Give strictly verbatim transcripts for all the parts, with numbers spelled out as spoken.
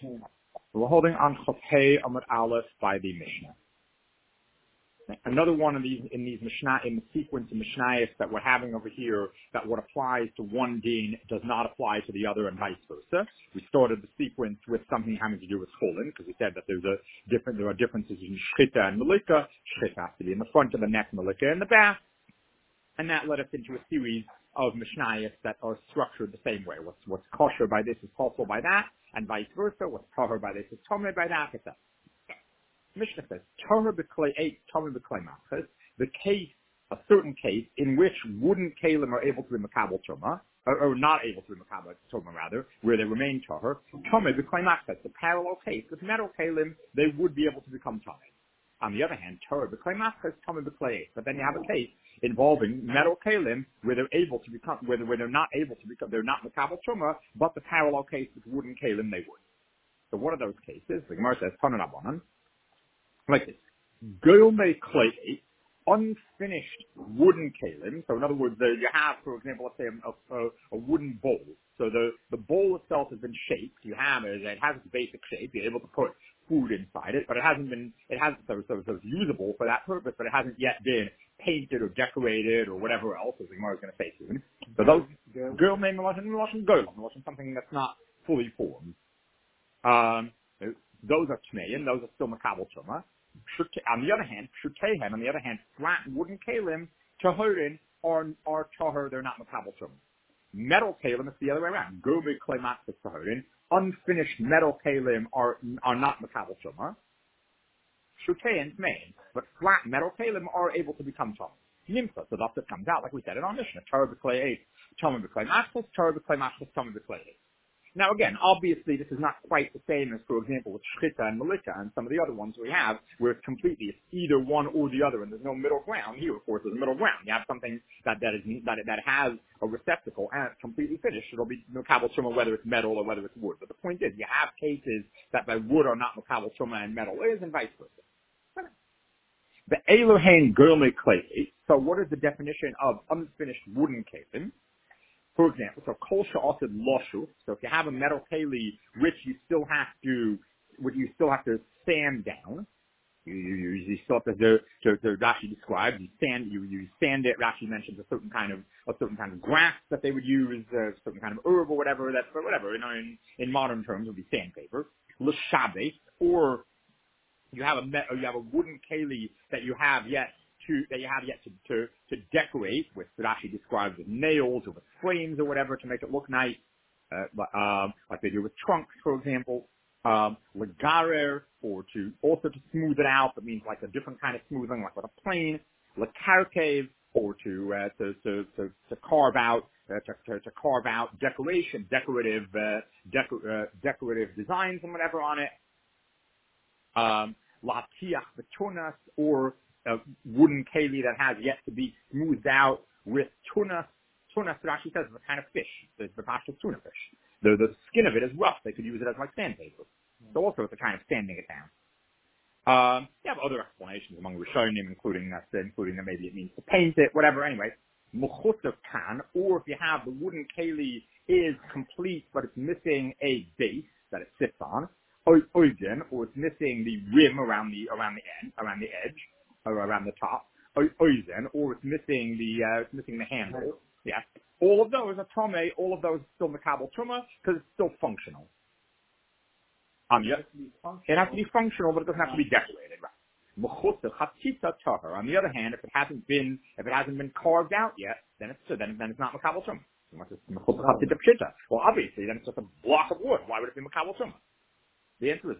We're holding on Chafhei Amud Aleph by the Mishnah. Another one of these in these Mishnah in the sequence of Mishnayos that we're having over here, that what applies to one din does not apply to the other, and vice versa. We started the sequence with something having to do with Cholin, because we said that there's a different there are differences in Shchita and Melika. Shchita has to be in the front of the neck, Melika in the back, and that led us into a series of Mishnayos that are structured the same way. What's what's kosher by this is possible by that, and vice versa. What's tahor by this is tomei by that, et cetera. Mishnah says, Tahor b'klei eight, tomei b'klei machas, the case, a certain case, in which wooden kalim are able to be makabel truma, or, or not able to be makabel truma rather, where they remain tahor, tomei b'klei machas, the parallel case, with metal kalim, they would be able to become tomei. On the other hand, Tahor b'klei machas, tomei b'klei eight, but then you have a case involving metal kalim, where they're able to become, where, where they're not able to become, they're not makabel truma, but the parallel case with wooden kalim, they would. So what are those cases? The Gemara says, Tanan Rabbanan, like this. Gomei clay, unfinished wooden kalim. So in other words, the, you have, for example, let's say a, a, a wooden bowl. So the, the bowl itself has been shaped. You have it, it has its basic shape. You're able to put food inside it, but it hasn't been, it hasn't, so, so, so it's usable for that purpose, but it hasn't yet been painted or decorated or whatever else, as the Gemara is going to say soon. So those, Gomei Melashon Golem, Melashon something that's not fully formed. Um, those are Tmeim, those are still Makabel Truma. On the other hand, Pshuteihem, on the other hand, flat wooden kalim, Tahorin, are, are Tahor, they're not Makabel Truma. Metal kalim, it's the other way around. Gomei Klei Machas Tahorin, unfinished metal kalim are, are not Makabel Truma. Pshuteihem, Tmeim, but flat metal kalim are able to become Tahor. Nimsa, so thus it comes out, like we said in our Mishnah, Tahor b'klei eight, Tomei b'klei machas, Tahor b'klei machas, Tomei b'klei eight. Now again, obviously this is not quite the same as, for example, with Shchita and Melika and some of the other ones we have, where it's completely, it's either one or the other, and there's no middle ground. Here, of course, there's a middle ground. You have something that, that is, that, that has a receptacle and it's completely finished. It'll be Makabel Truma whether it's metal or whether it's wood. But the point is, you have cases that by wood are not Makabel Truma and metal is, and vice versa. The Elohein Gomei Klei. So what is the definition of unfinished wooden kalim? For example, so kol she'asid loshu. So if you have a metal keli, which you still have to, which you still have to sand down, you you, you still have to, to, to, to Rashi describes, you sand you you sand it. Rashi mentions a certain kind of a certain kind of grass that they would use, a certain kind of herb or whatever. That or whatever. You know, in in modern terms, would be sandpaper. L'shabes, or you have a met, or you have a wooden keli that you have yet. To, that you have yet to, to, to decorate with what Rashi describes as nails or with frames or whatever to make it look nice, uh, but, um, like they do with trunks, for example, um, legarer, or to, also to smooth it out, that means like a different kind of smoothing, like with a plane, lekarkev, or to, uh, to, to, to, to carve out, uh, to, to, to carve out decoration, decorative, uh, deco- uh, decorative designs and whatever on it, um, latiach betunas, or a wooden keli that has yet to be smoothed out with tuna. Tuna, Rashi says, is a kind of fish. The Pashto tuna fish. The, the skin of it is rough. They could use it as like sandpaper. So also it's a kind of sanding it down. Um, you have other explanations among Rishonim, including that, including that maybe it means to paint it, whatever. Anyway, Mechusav kan, or if you have the wooden keli is complete, but it's missing a base that it sits on, oigen, or it's missing the rim around the around the end, around the edge. Or around the top, oizen, or it's missing the uh, it's missing the handle. Yeah, all of those are tomei. All of those are still makabel truma because it's still functional. Um, yeah, it has to be functional, but it doesn't have to be decorated. Right? On the other hand, if it hasn't been if it hasn't been carved out yet, then it's so then then it's not makabel truma. Well, obviously, then it's just a block of wood. Why would it be makabel truma? The answer is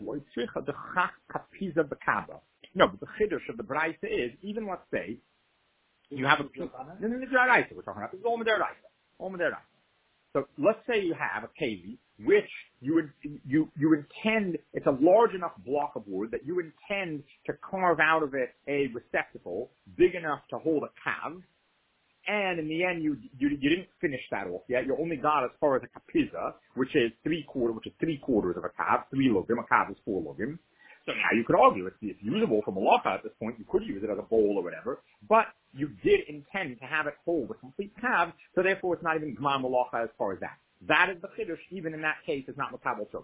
no, but the chiddush of the brayta is, even let's say, you have a, no, no, no, we're talking about, this is all Midaraisa, all Midaraisa. So let's say you have a keli, which you, you, you intend, it's a large enough block of wood that you intend to carve out of it a receptacle big enough to hold a kav, and in the end you, you, you didn't finish that off yet, you only got as far as a kapiza, which is three quarter, which is three quarters of a kav, three logim, a kav is four logim. So now you could argue it's, it's usable for malacha at this point. You could use it as a bowl or whatever, but you did intend to have it hold a complete kav, so therefore it's not even gmar malacha as far as that. That is the chiddush. Even in that case, it's not makabel truma.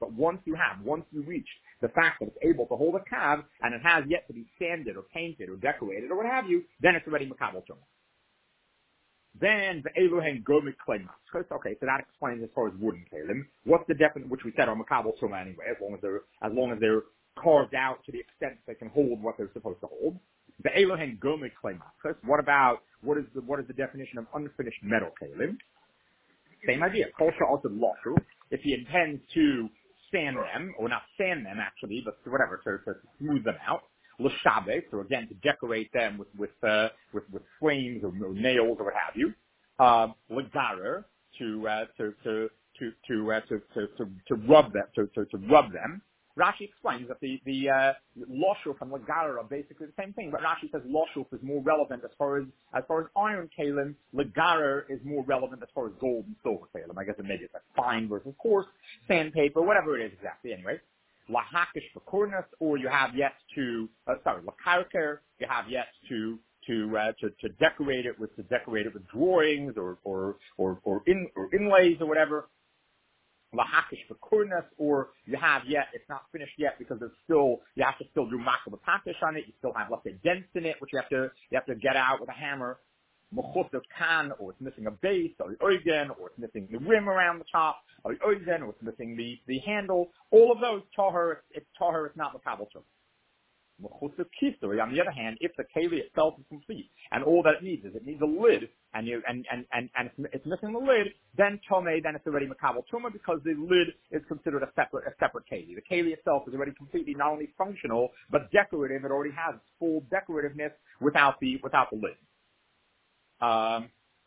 But once you have, once you reach the fact that it's able to hold a kav, and it has yet to be sanded or painted or decorated or what have you, then it's already makabel tumah. Then the Elohim Gomik Klei Maschus. Okay, so that explains as far as wooden kalim. What's the definition, which we said are makabel tumah anyway, as long as they're as long as they're carved out to the extent they can hold what they're supposed to hold. The Elohim Gomik Klei Maschus. What about what is the what is the definition of unfinished metal kalim? Same idea. Kosher also loshu. If he intends to sand them, or not sand them actually, but whatever, to, to smooth them out. L'shabek, so again to decorate them with with uh, with, with flames or, or nails or what have you. Um, L'garer, to uh, to to to to, uh, to to to to rub them to, to to rub them. Rashi explains that the the uh, loshuf and l'garer are basically the same thing, but Rashi says loshuf is more relevant as far as as far as iron kalim. L'garer is more relevant as far as gold and silver kalim. I guess it maybe it's like fine versus coarse, sandpaper, whatever it is exactly. Anyway. Lahakish for cornus, or you have yet to, uh, sorry, lakarker, you have yet to, to, uh, to, to decorate it with, to decorate it with drawings or, or, or, or in, or inlays or whatever. Lahakish for cornus, or you have yet, it's not finished yet because there's still, you have to still do makabatakish on it, you still have, let's say, dents in it, which you have to, you have to get out with a hammer. Mechut of can, or it's missing a base, or oigen, or it's missing the rim around the top, or oigen, or it's missing the, the handle. All of those, tahar, it's tahar, it's not makabel tumah. Mechut of kisui, on the other hand, if the keli itself is complete, and all that it needs is it needs a lid, and you, and, and, and, and it's, it's missing the lid, then tomei, then it's already makabel tumah, because the lid is considered a separate, a separate keli. The keli itself is already completely not only functional, but decorative. It already has full decorativeness without the, without the lid. Um,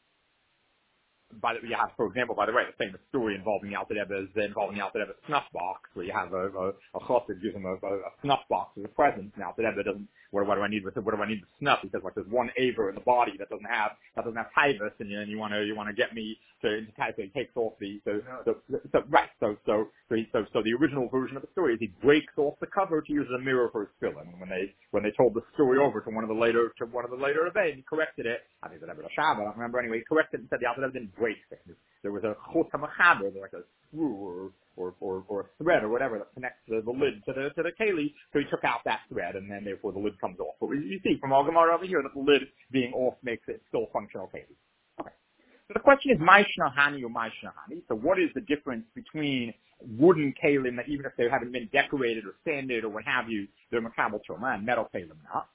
by the, you have, for example, by the way, the famous story involving the Alter Rebbe's, involving the Alter Rebbe's snuff box, where you have a, a, a chassid gives him a, a, a snuff box as a present. Now, Alter Rebbe doesn't, what, what do I need with it? What do I need with snuff? He says, like, there's one aver in the body that doesn't have, that doesn't have tivus, and you, and you want to, you want to get me to, to type, so he takes off the, so, so, so, right, so, so, so, he, so, so the original version of the story is he breaks off the cover to use as a mirror for his tefillin. And when they, when they told the story over to one of the later, to one of the later Rebbe, he corrected it. I think that Rebbe Shab, I don't remember anyway, he corrected it and said the Alter Rebbe didn't break things. There was a chot hamachaber, like a screw or, or, or, or a thread or whatever that connects the, the lid to the, to the keli. So he took out that thread, and then therefore the lid comes off. But you see from all Gemara over here that the lid being off makes it still functional keli. Okay. So the question is, Maishna Hani or Maishna Hani? So what is the difference between wooden kalim that even if they haven't been decorated or sanded or what have you, they're makabel tumah, and metal kalim not?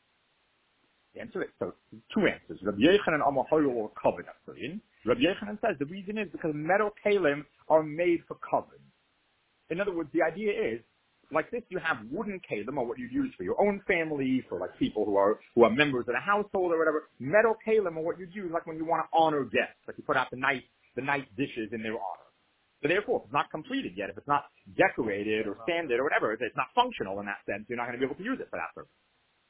The answer is, so two answers. Rabbi Yechanan Amar Hoyol or covered in. Rabbi Yechanan says the reason is because metal kalim are made for covered. In other words, the idea is, like this, you have wooden kalim, or what you use for your own family, for like people who are who are members of the household or whatever. Metal kalim are what you use, like when you want to honor guests, like you put out the nice the nice dishes in their honor. So therefore, if it's not completed yet, if it's not decorated or sanded or whatever, if it's not functional in that sense, you're not going to be able to use it for that purpose.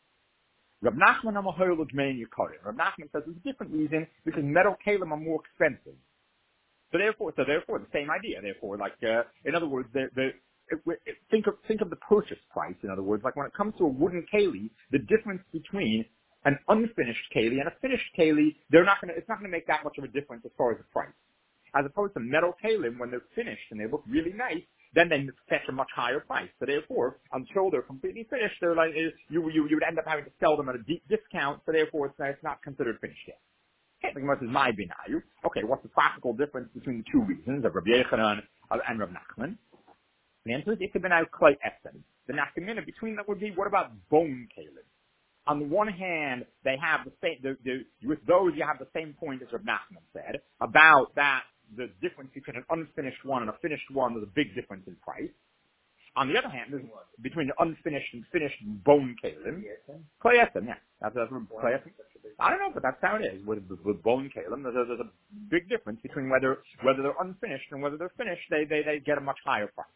Rab Nachman Amahoyel Ujmein Yikarim. Rab Nachman says there's a different reason, because metal kalim are more expensive. So therefore, so therefore, the same idea. Therefore, like uh, in other words, the, the, it, it, think of think of the purchase price. In other words, like when it comes to a wooden keli, the difference between an unfinished keli and a finished keli, they're not going to. It's not going to make that much of a difference as far as the price. As opposed to metal kalim, when they're finished and they look really nice, then they fetch a much higher price. So therefore, until they're completely finished, they're like you you you would end up having to sell them at a deep discount. So therefore, it's, it's not considered finished yet. Okay, the Gemara says my binayu. Okay, what's the practical difference between the two reasons of Rabbi Yechanan and Rabbi Nachman? The answer is ikka binayu klei essen. The nafkamina between them would be, what about bone kalim? On the one hand, they have the same. The, the, with those, you have the same point as Rabbi Nachman said about that. The difference between an unfinished one and a finished one, there's a big difference in price. On the other hand, there's between the unfinished and finished bone kalim. Klei essen, yeah. That's, that's klei essen. I don't know, but that's how it is. With, with bone kalim, there's a, there's a big difference between whether whether they're unfinished and whether they're finished. They, they, they get a much higher price.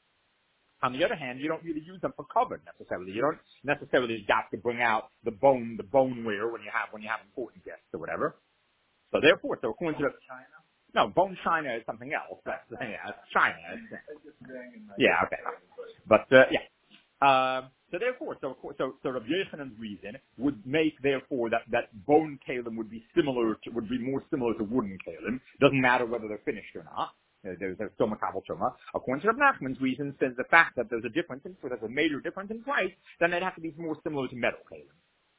On the other hand, you don't really use them for cover necessarily. You don't necessarily have to bring out the bone, the boneware when you have, when you have important guests or whatever. So therefore, so according to the, no, bone china is something else. That's, yeah, it's china. It's, yeah, okay. But, uh, yeah. Um, so therefore, so, so, so Rabbi Yechanan's reason would make, therefore, that, that bone kalim would be similar to, would be more similar to wooden kalim. Doesn't matter whether they're finished or not. There's, there's still makabel truma. According to Reb Nachman's reason, says the fact that there's a difference in, there's a major difference in price, then they'd have to be more similar to metal kalim.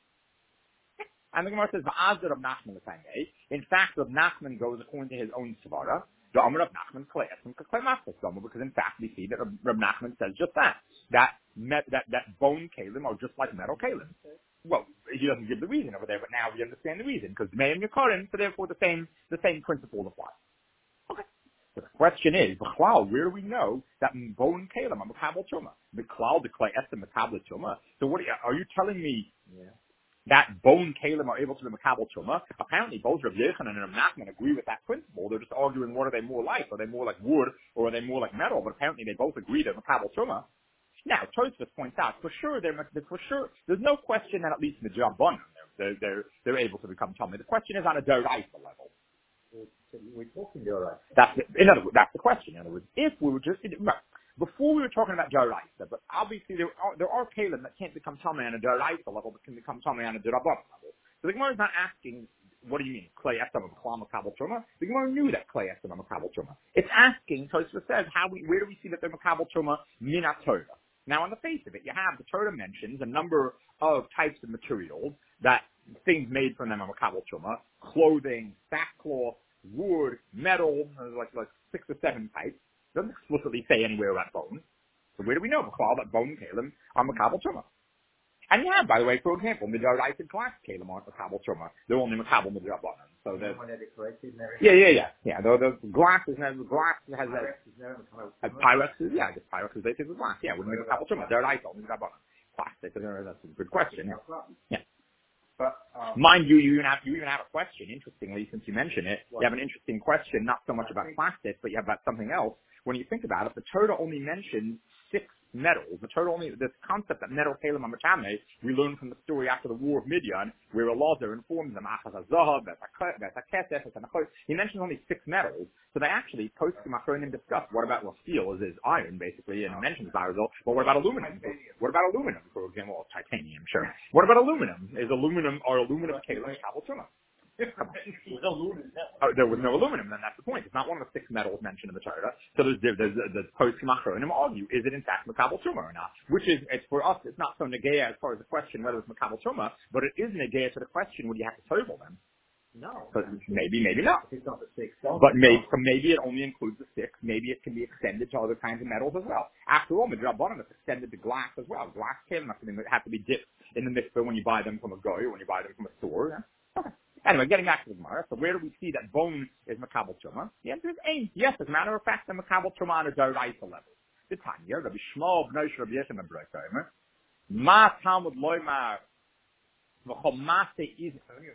And the Gemara says, "Va'azir Reb Nachman l'saymei." In fact, Reb Nachman goes according to his own svara. The Amar Reb Nachman kle'esim k'klei maskas domo, because in fact we see that Reb, Reb Nachman says just that that met, that that bone kalim are just like metal kalim. Well, he doesn't give the reason over there, but now we understand the reason because me'im yakarim, so therefore the same the same principle applies. Okay. So the question is, b'chlal, where do we know that bone kalim are makabel truma? B'chlal the kle'esim makabel truma. So what are you, are you telling me? Yeah. That bone kalim are able to be makabel truma? Apparently, both Rav Yochanan and Rav Nachman agree with that principle. They're just arguing, what are they more like? Are they more like wood, or are they more like metal? But apparently, they both agree they're makabel truma. Now, Tosfos points out, for sure, they're, for sure, there's no question that at least in the Jabbanan, they're, they're, they're able to become tummy. The question is on a Doraisa level. We're talking Doraisa. That's the, in other words, that's the question. In other words, if we were just, right, before we were talking about Doraisa, but obviously there are, there are kalim that can't become tummy on a Doraisa level, but can become tummy on a Durabanan level. So the Gemara is not asking, what do you mean, Klei Esam of Klam Makabel Truma? The Gemara knew that Klei Esam of Makabel Truma. It's asking, Tosfos says, how we, where do we see that they're Makabel Truma Minat Torah? Now, on the face of it, you have the Torah mentions a number of types of materials that things made from them are makabel truma: clothing, sackcloth, wood, metal, like like six or seven types. Doesn't explicitly say anywhere about bone. So where do we know that bone kalim are makabel truma? And you have, by the way, for example, midoraisa glass kalim aren't makabel truma; they're only makabel midrabanan. So that yeah, yeah, yeah, yeah. The, the glass is the glass has a Pyrex is yeah, the Pyrex is basically glass. Yeah, wouldn't be makabel truma. Midoraisa midrabanan. Plastic. That's a good question. Yeah. yeah. But, um, Mind you, you even have you even have a question. Interestingly, since you mention it, you have an interesting question, not so much about plastic, but you have about something else. When you think about it, the Torah only mentions six metals. The Torah only this concept that metal kalim amatame we learned from the story after the War of Midian, where Elazar informs them he mentions only six metals. So they actually post the Machronim discuss what about well, steel is, is iron basically, and it mentions Barazil. But what about aluminum? What about aluminum, for example? Well, titanium, sure. What about aluminum? Is aluminum or aluminum kalim kabel truma? Oh, there was no aluminum, then that's the point. It's not one of the six metals mentioned in the Torah. So there's, there's, there's the post-Machronim argue, is it in fact makabel truma or not? Which is, it's for us, it's not so negea as far as the question whether it's makabel truma, but it is negea to the question, would you have to total them? No. But maybe, maybe not. It's not the six. But maybe, so maybe it only includes the six. Maybe it can be extended to other kinds of metals as well. After all, midrabanan is extended to glass as well. Glass can have to be dipped in the mikveh when you buy them from a goy or when you buy them from a store. Yeah? Okay. Anyway, getting back to the Gemara, so where do we see that bone is makabel truma? The answer is ain. Yes, as a matter of fact, the makabel truma on a doraisa level. The Tanya, Rabbi Shmuel, Bnei Rabbi Yeshua, and Brokamer, Ma Talmud Loimar, v'chomase is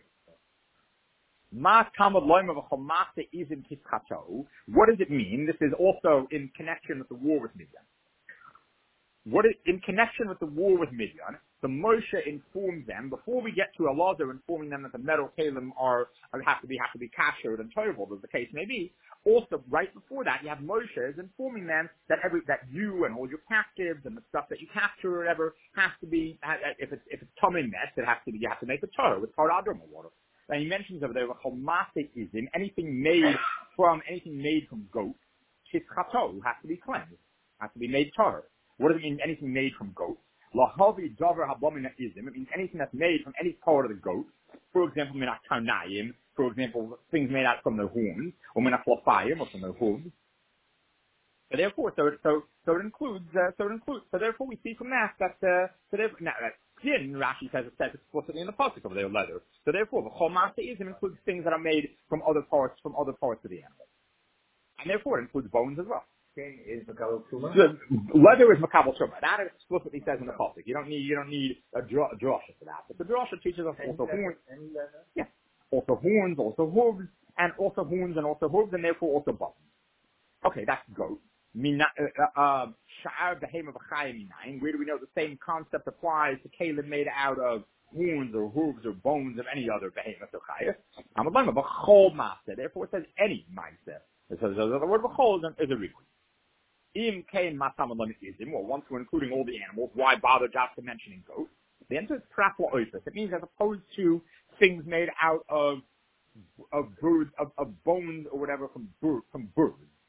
Ma Talmud Loimar v'chomase is in Kischato. What does it mean? This is also in connection with the war with Midian. What is, in connection with the war with Midian, the Moshe informs them, before we get to Elazar informing them that the metal kalim are, have to be, have to be kashered and tovel, as the case may be, also right before that, you have Moshe is informing them that every, that you and all your captives and the stuff that you capture or whatever has to be, if it's, if it's tumin mess, it has to be, you have to make a Torah with paradum water. And he mentions over there, chomasism, anything made from, anything made from goat, shitchato, has to be cleansed, has to be made Torah. What does it mean, anything made from goats? Lahavi davar habomina'izim, it means anything that's made from any part of the goat. For example, minat karnayim, for example, things made out from their horns, or minat flafayim, or from their hooves. So therefore, so, so, so it includes, uh, so it includes, so therefore we see from that, that, uh, so therefore, now, that skin, Rashi says, it says explicitly in the pasuk over there, leather. So therefore, the chomasism includes things that are made from other parts, from other parts of the animal. And therefore, it includes bones as well. Is makabel truma? Leather is makabel truma. That explicitly says in the pasuk. You don't need you don't need a, dra- a drasha for that. But the drasha teaches us Any also leather? horns. Any leather? Yeah, also horns, also hooves, and also horns and also hooves, and therefore also bones. Okay, that's goat. Mina, uh, uh, sha'ar behem of a where do we know the same concept applies to kalim made out of horns or hooves or bones of any other behemoth or chayas? I'm a b'chol master. Therefore, it says any meiser. It says the word b'chol is a requisite. Im kain matamad lemizim, or once we're including all the animals, why bother just to mentioning goats? The answer is prapla oifus. It means as opposed to things made out of of birds, of, of bones or whatever from bird, from birds.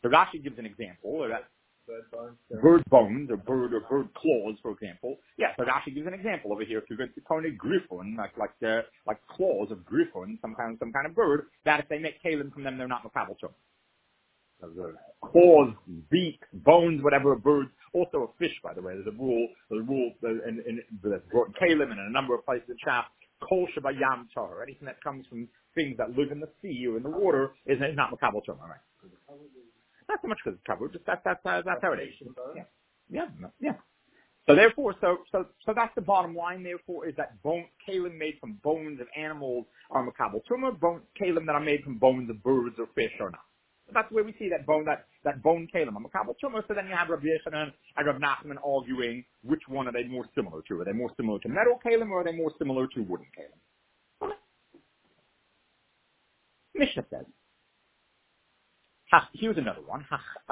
So Rashi gives an example, or that Bird bones. bird bones, or bird or bird claws, for example. Yeah, so Rashi gives an example over here. If you're going to call it griffon, like like the like claws of griffon, some kind some kind of bird, that if they make kalim from them, they're not makabel tum. Claws, beak, bones, whatever of birds. Also a fish, by the way. There's a rule, there's a rule in, in, that's brought in kalim and in a number of places in Shaf. Kol shabayam tahor. Anything that comes from things that live in the sea or in the water is not makabel tum. All right. Not so much because it's covered, just that, that's, uh, that's how it is. Yeah. Yeah, no, yeah. So therefore, so, so, so that's the bottom line, therefore, is that bone, kalim made from bones of animals are makabel tumah, bone, kalim that are made from bones of birds or fish are not. So that's where we see that bone, that, that bone kalim are makabel tumah. So then you have Rabbi Yechanan and Rabbi Nachman arguing which one are they more similar to. Are they more similar to metal kalim or are they more similar to wooden kalim? Okay. Mishnah says, here's another one.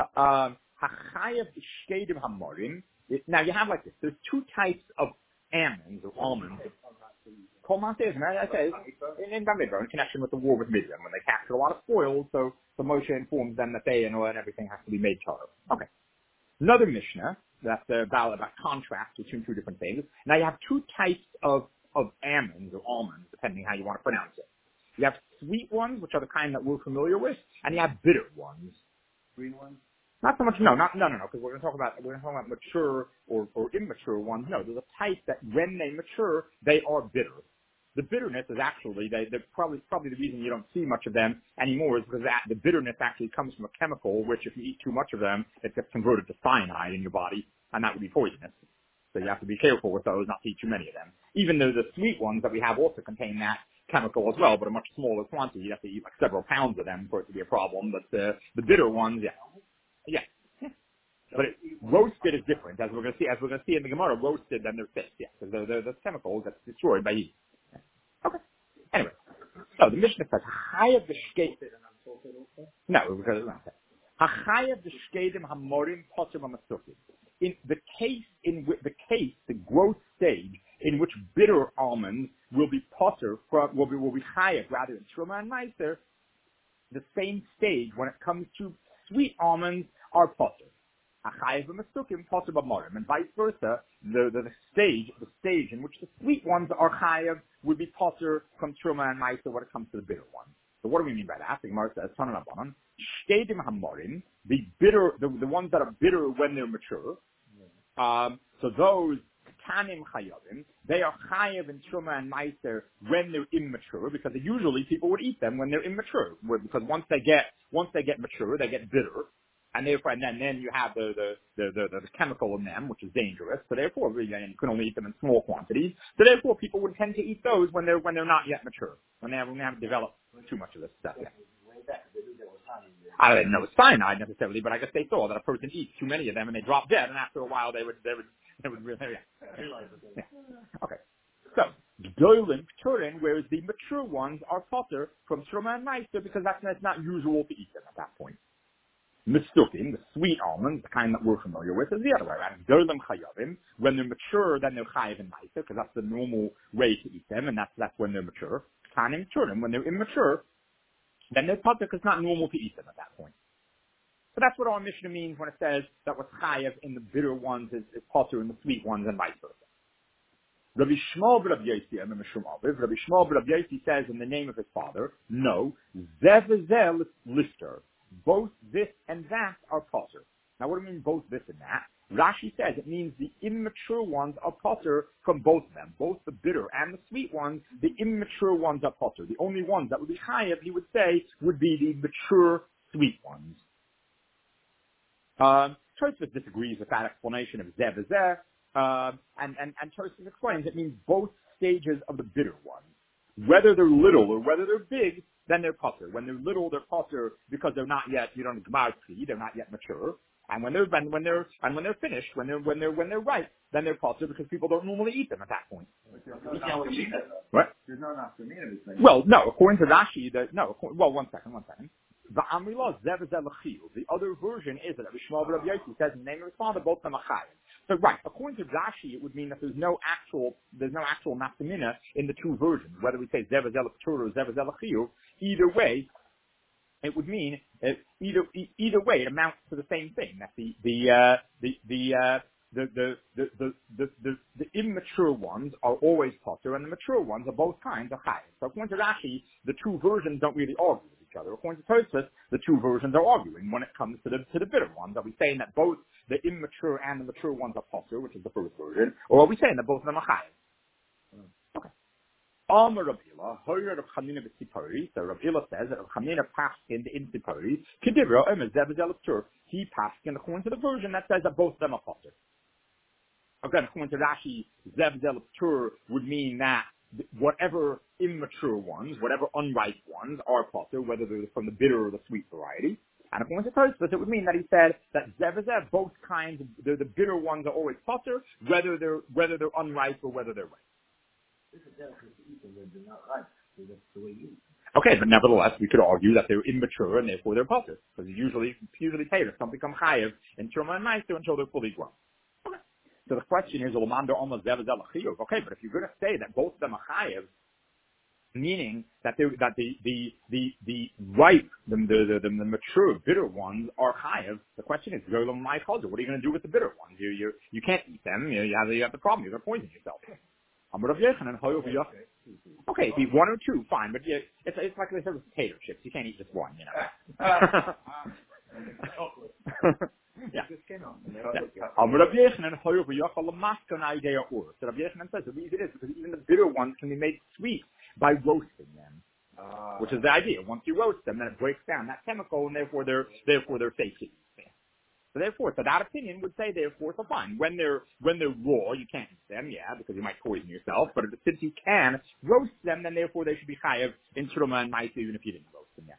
Hachayav shkedim hamorim. Now you have like this. There's two types of almonds or almonds. Kol Maseh, I say, in, in Bamidbar, in connection with the war with Midian, when they captured a lot of spoils, so, so Moshe informs them that they and oil and everything has to be made charred. Okay. Another Mishnah, that's about, about contrast between two different things. Now you have two types of, of almonds or almonds, depending how you want to pronounce it. You have sweet ones, which are the kind that we're familiar with, and you have bitter ones. Green ones? Not so much, no, not, no, no, no, because we're going to talk about, we're going to talk about mature or, or immature ones. No, there's a type that when they mature, they are bitter. The bitterness is actually, they, they're probably, probably the reason you don't see much of them anymore is because that, the bitterness actually comes from a chemical, which if you eat too much of them, it gets converted to cyanide in your body, and that would be poisonous. So you have to be careful with those, not to eat too many of them. Even though the sweet ones that we have also contain that chemical as well, but a much smaller quantity. You have to eat like several pounds of them for it to be a problem. But the the bitter ones, yeah, yeah. yeah. But it, roasted is different, as we're going to see. As we're going to see in the Gemara, roasted then they're fixed, yeah, because they're, they're the chemicals that's destroyed by heat. Yeah. Okay. Anyway, so the Mishnah says, "Hachayav the No, because it's not that. Hachayav the shkedim hamorim potter b'masukim. In the case, in w- the case, the growth stage in which bitter almonds will be potter, from, will be will be chayav rather than truma and meiser, the same stage when it comes to sweet almonds are potter. Hachayav b'masukim potter b'morim, and vice versa. The, the the stage, the stage in which the sweet ones are chayav would be potter from truma and meiser when it comes to the bitter ones. So what do we mean by that? The Gemara says, Tanan Abanan, shkedim hamorim, the bitter, the, the ones that are bitter when they're mature. Um, so those tanim chayavim, they are chayav in truma and meiser when they're immature, because usually people would eat them when they're immature, because once they get once they get mature, they get bitter, and therefore and then then you have the the the, the, the chemical in them, which is dangerous. So therefore, you can only eat them in small quantities. So therefore, people would tend to eat those when they're when they're not yet mature, when they haven't, when they haven't developed too much of this stuff yet. I didn't know it was cyanide necessarily, but I guess they saw that a person eats too many of them and they drop dead, and after a while they would, they would, they would really, yeah. yeah. Okay. So, Gdolim Pturin, whereas the mature ones are potter from Truma and Meister, because that's, that's not usual to eat them at that point. Mistukim, the sweet almonds, the kind that we're familiar with, is the other way around. Gdolim Chayavim, when they're mature, then they're Chayav and Meister, because that's the normal way to eat them, and that's, that's when they're mature. Tanim Pturin, when they're immature, then they're potter because it's not normal to eat them at that point. So that's what our Mishnah means when it says that what's chayav in the bitter ones is, is potter in the sweet ones and vice versa. Rabbi Shmuel Rabbi Yossi, I'm a Mishum Aviv. Rabbi Shmuel Rabbi Yossi says in the name of his father, no, zev zev lister. Both this and that are potter. Now what do we mean both this and that? Rashi says it means the immature ones are potter from both of them, both the bitter and the sweet ones. The immature ones are potter. The only ones that would be chayav, he would say, would be the mature sweet ones. Um, Tosfos disagrees with that explanation of zev zeh, um, and and and Tosfos explains it means both stages of the bitter ones, whether they're little or whether they're big. Then they're potter. When they're little, they're potter because they're not yet, you don't gmar tree, they're not yet mature. And when they're when, when they're and when they're finished, when they're when they're when they're ripe, then they're potter because people don't normally eat them at that point. What? There's no nafkamina between. Well, no. According to Rashi, the, no. Well, one second, one second. The Amrilah zev zev l'chiyuv. The other version is that Rabbi Shmuel Rabbi Yossi says in the name of his father, both of them are chayav. So right, according to Rashi, it would mean that there's no actual there's no actual nafkamina in the two versions. Whether we say zev zev l'chiyuv or zev zev l'chiyuv, either way, it would mean that either e- either way it amounts to the same thing. That the the uh, the the, uh, the, the, the, the the the the immature ones are always potter, and the mature ones are both kinds of chayiv. So according to Rashi, the two versions don't really argue with each other. According to Tosfos, the two versions are arguing when it comes to the to the bitter ones. Are we saying that both the immature and the mature ones are potter, which is the first version, or are we saying that both of them are chayiv? Okay. Amar Rav Hila, Hoyer of Chanina b'Tzipori. So Rav Hila says that Rav Chanina passed in the Tzipori. Kedivra Omer Zev Tur. He passed in according to the version that says that both of them are potter. Again, according to Rashi, Zev Tur would mean that whatever immature ones, whatever unripe ones are potter, whether they're from the bitter or the sweet variety. And according to Tosfos, it would mean that he said that Zev Zev, both kinds, of, the, the bitter ones are always potter, whether they're whether they're unripe or whether they're ripe. This is delicate to eat and they're not right. So that's the way you eat. Okay, but nevertheless, we could argue that they're immature and therefore they're potter. Because usually, usually taters don't become chayiv in Teruma and Meister until they're fully grown. Okay. So the question is, almost okay, but if you're going to say that both of them are chayiv, meaning that they, that the the the the ripe, the the, the the mature bitter ones are chayiv, the question is, what are you going to do with the bitter ones? You you you can't eat them. You, you have you have the problem. You're going to poison yourself. Okay, if you eat one or two, fine, but you, it's it's like they serve with potato chips. You can't eat just one, you know. Yeah. So Rav Yochanan says the reason is because even the bitter ones can be made sweet by roasting them, uh, which is the idea. Once you roast them, then it breaks down that chemical, and therefore they're therefore they're safe to eat. So therefore, so that opinion would say therefore so fine. When they're when they're raw, you can't eat them, yeah, because you might poison yourself. But if, since you can roast them, then therefore they should be chayav in Teruma and Ma'aseh even if you didn't roast them yet.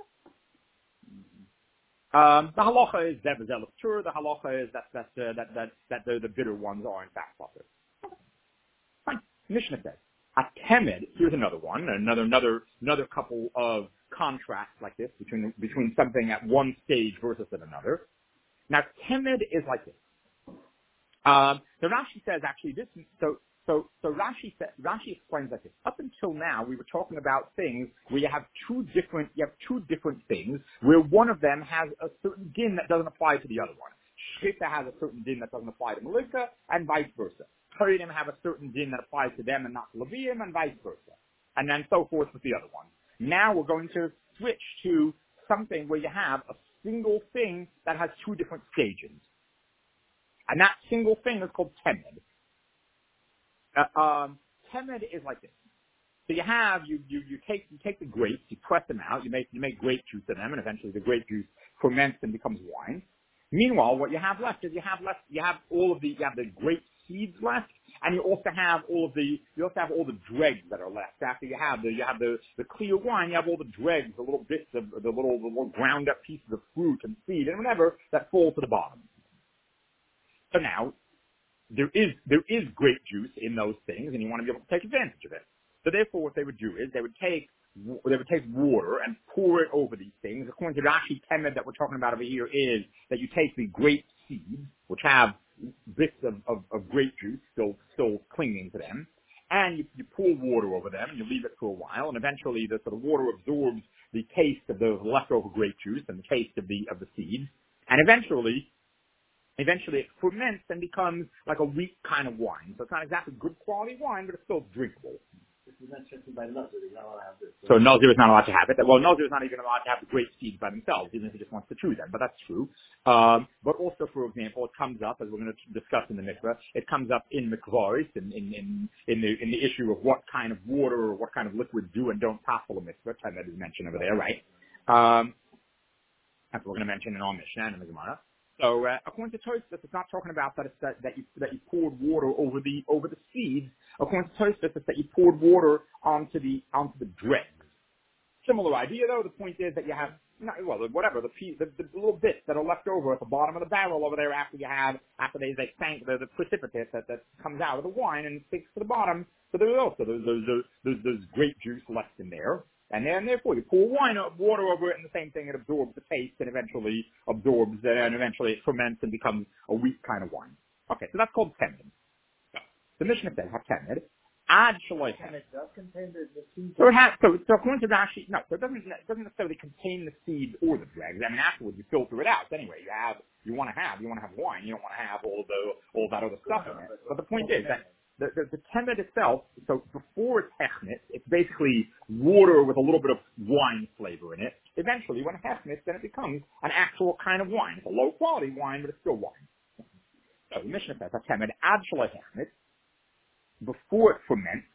Um, the halacha is Zev Zev Tur. The halacha is that that uh, that that that the, the bitter ones are in fact potter. Fine. Mishnah says a temed. Here's another one. Another another another couple of contrasts like this between between something at one stage versus at another. Now temed is like this. Um, so Rashi says actually this. So so so Rashi says, Rashi explains like this. Up until now, we were talking about things where you have two different you have two different things where one of them has a certain din that doesn't apply to the other one. Shita has a certain din that doesn't apply to Malika, and vice versa. Purim have a certain din that applies to them and not to Levium, and vice versa, and then so forth with the other one. Now we're going to switch to something where you have a single thing that has two different stages, and that single thing is called temed. Uh, um, temed is like this. So you have you, you you take you take the grapes, you press them out, you make you make grape juice of them, and eventually the grape juice ferments and becomes wine. Meanwhile, what you have left is you have left you have all of the you have the grape seeds left, and you also have all of the you also have all the dregs that are left after you have the you have the, the clear wine. You have all the dregs, the little bits of the little the little ground up pieces of fruit and seed and whatever that fall to the bottom. So now there is there is grape juice in those things, and you want to be able to take advantage of it. So therefore, what they would do is they would take they would take water and pour it over these things. According to Rashi, temed that we're talking about over here is that you take the grape seeds, which have bits of, of, of grape juice still still clinging to them, and you, you pour water over them, and you leave it for a while, and eventually the sort of water absorbs the taste of the leftover grape juice and the taste of the of the seeds, and eventually. Eventually it ferments and becomes like a weak kind of wine. So it's not exactly good quality wine, but it's still drinkable. This is not tested by Nazir. He's not allowed to have this. So Nazir is not allowed to have it. Well, Nazir is not even allowed to have the grape seeds by themselves, even if he just wants to chew them, but that's true. Um, but also, for example, it comes up, as we're going to discuss in the mikveh, it comes up in mikvaris, in, in, in, in, the, in the issue of what kind of water or what kind of liquid do and don't passel a mikveh, time that is mentioned over there, right? Um, that's what we're going to mention in our Mishnah and in the Gemara. So, uh, according to Tosfos, it's not talking about that it's that, that you that you poured water over the over the seeds. According to Tosfos, it's that you poured water onto the onto the dregs. Similar idea, though. The point is that you have not, well, whatever the, piece, the the little bits that are left over at the bottom of the barrel over there after you have after they they sank the, the precipitate that, that comes out of the wine and sticks to the bottom. So there's also those those those those grape juice left in there. And then, therefore, you pour wine, water over it, and the same thing, it absorbs the taste and eventually absorbs, uh, and eventually it ferments and becomes a weak kind of wine. Okay, so that's called temed. So, the Mishnah says, HaTemed, Ad shaloy And it does contain the, the seeds. So it has, so, so according to Rashi, no, so it doesn't, it doesn't necessarily contain the seeds or the dregs. I mean, afterwards you filter it out. Anyway, you have, you want to have, you want to have wine. You don't want to have all the, all that other stuff in it. But the point is that the, the, the temet itself, so before it's hechmet, it's basically water with a little bit of wine flavor in it. Eventually, when it's hechmet, then it becomes an actual kind of wine. It's a low quality wine, but it's still wine. So the Mishnah says, temet ad shalei hechmet, before it ferments,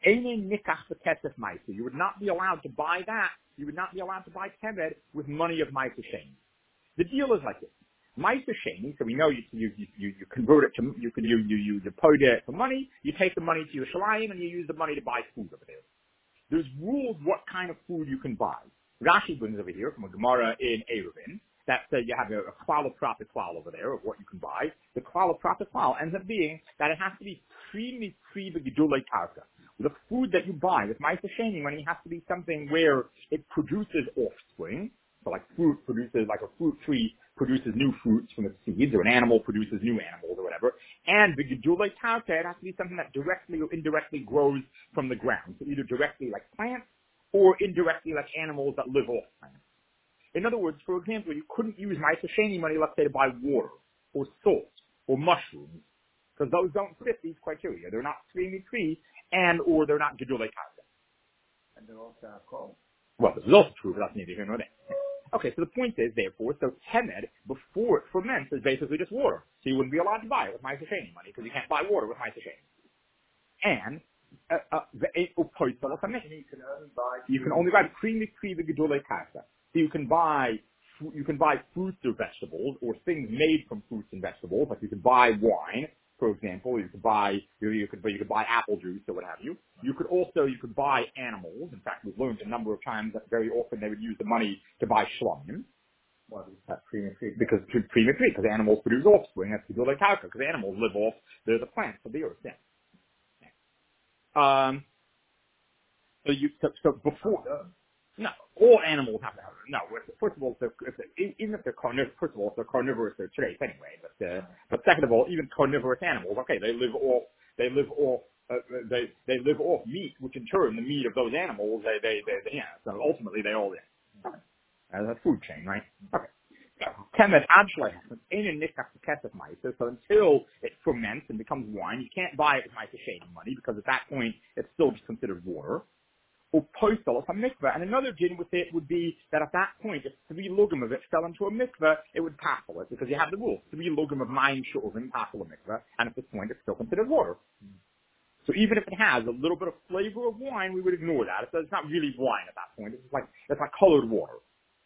you would not be allowed to buy that. You would not be allowed to buy temet with money of Ma'aser Sheni. The deal is like this. Ma'aser Sheni, so we know you, you, you, you convert it to, you can, you, you, you deploy it for money, you take the money to your shalayim and you use the money to buy food over there. There's rules what kind of food you can buy. Rashi brings over here from a Gemara in Eruvin, that uh, you have a, a klal of profit klal over there of what you can buy. The klal of profit klal ends up being that it has to be pre pre begidulei karka. The food that you buy with Ma'aser Sheni money has to be something where it produces offspring. So like fruit produces, like a fruit tree produces new fruits from its seeds, or an animal produces new animals or whatever. And the gedulei karka, it has to be something that directly or indirectly grows from the ground. So either directly like plants or indirectly like animals that live off plants. In other words, for example, you couldn't use Ma'aser Sheni money, let's say, to buy water or salt or mushrooms, because those don't fit these criteria. They're not three tree and or they're not gedulei karka. And they're also alcohol. Well, this is also true, but that's neither here nor there. Okay, so the point is, therefore, so temet, before it ferments, is basically just water. So you wouldn't be allowed to buy it with Ma'aser Sheni money, because you can't buy water with Ma'aser Sheni. And, uh, uh, the eight upois, you can only buy, you can only buy creamy creamy gedulei karka. So you can buy, you can buy fruits or vegetables, or things made from fruits and vegetables, like you can buy wine, for example, you could buy, you, you could, you could buy apple juice or what have you. You could also, you could buy animals. In fact, we've learned a number of times that very often they would use the money to buy shlomim. Well, that's premature. Because it's premature, because animals produce offspring. That's gedulei karka, because animals live off the, the plants of the earth. Yeah. Um, so you, so, so before, no, all animals have to have it. No, first of all, if if even if they're carnivorous, first of all, if they're carnivorous, they're traits anyway. But uh, but second of all, even carnivorous animals, okay, they live off they live off uh, they they live off meat, which in turn the meat of those animals they they they, they yeah. So ultimately they all yeah. Okay. That's a food chain, right? Okay. Temet adshleich in a nikach kesef ma'aser. So until it ferments and becomes wine, you can't buy it with Ma'aser Sheni money because at that point it's still just considered water. Or postal, a mikveh, and another din with it would be that at that point, if three lugim of it fell into a mikveh, it would passel it, because you have the rule, three lugim of mayim shuvim passel a mikveh, and at this point, it's still considered water. So even if it has a little bit of flavor of wine, we would ignore that. It's, it's not really wine at that point. It's like, it's like colored water.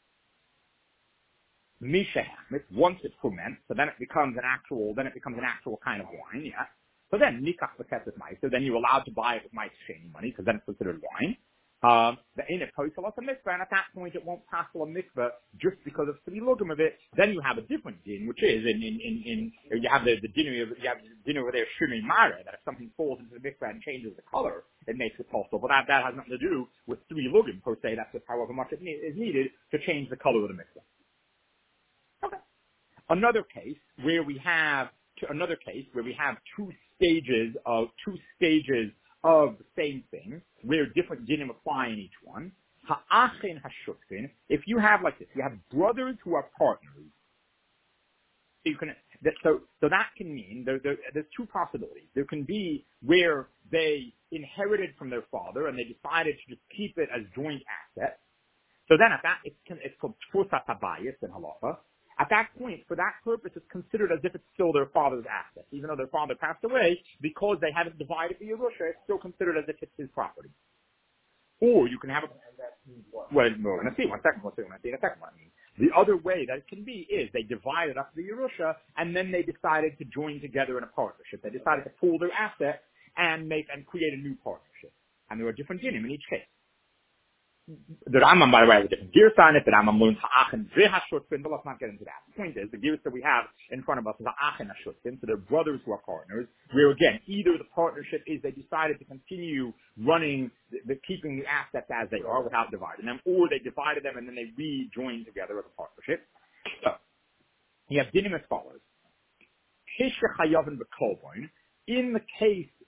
Misha hachmitz, once it ferments, so then it becomes an actual, then it becomes an actual kind of wine, yeah. So then, nikach v'kesef ma'aser, then you're allowed to buy it with Ma'aser Sheni money, because then it's considered wine. Um, the ain't a posel a mikveh, and at that point it won't passel a mikveh just because of three lugim of it. Then you have a different din, which is in in in, in you have the the dinner you have the dinner over there shumi mare, that if something falls into the mikveh and changes the color, it makes it posel. But that that has nothing to do with three lugim per se. That's just however much it ne- is needed to change the color of the mikveh. Okay. Another case where we have another case where we have two stages of two stages. of the same thing, where different dinim apply in each one. Ha'achin ha'shuktin, if you have like this, you have brothers who are partners. So you can, that, so, so that can mean, there, there, there's two possibilities. There can be where they inherited from their father and they decided to just keep it as joint assets. So then at that, it's, it's called tfusat habayis in halacha. At that point, for that purpose, it's considered as if it's still their father's asset. Even though their father passed away, because they haven't divided the Yerusha, it's still considered as if it's his property. Or you can have a... And that means what? Well, no, and I see one second, one second, I see a second one. The other way that it can be is they divided up the Yerusha, and then they decided to join together in a partnership. They decided to pool their assets and make and create a new partnership. And there are different dinim in each case. The Rambam, by the way, has a different gear sign. If the Rambam learns ha'achin v'hashutfin, but let's not get into that. The point is, the gears that we have in front of us is ha'achin ha'shutfin, so they're brothers who are partners, where again, either the partnership is they decided to continue running, the, the keeping the assets as they are without dividing them, or they divided them and then they rejoined together as a partnership. So, you have dinim as follows. In the case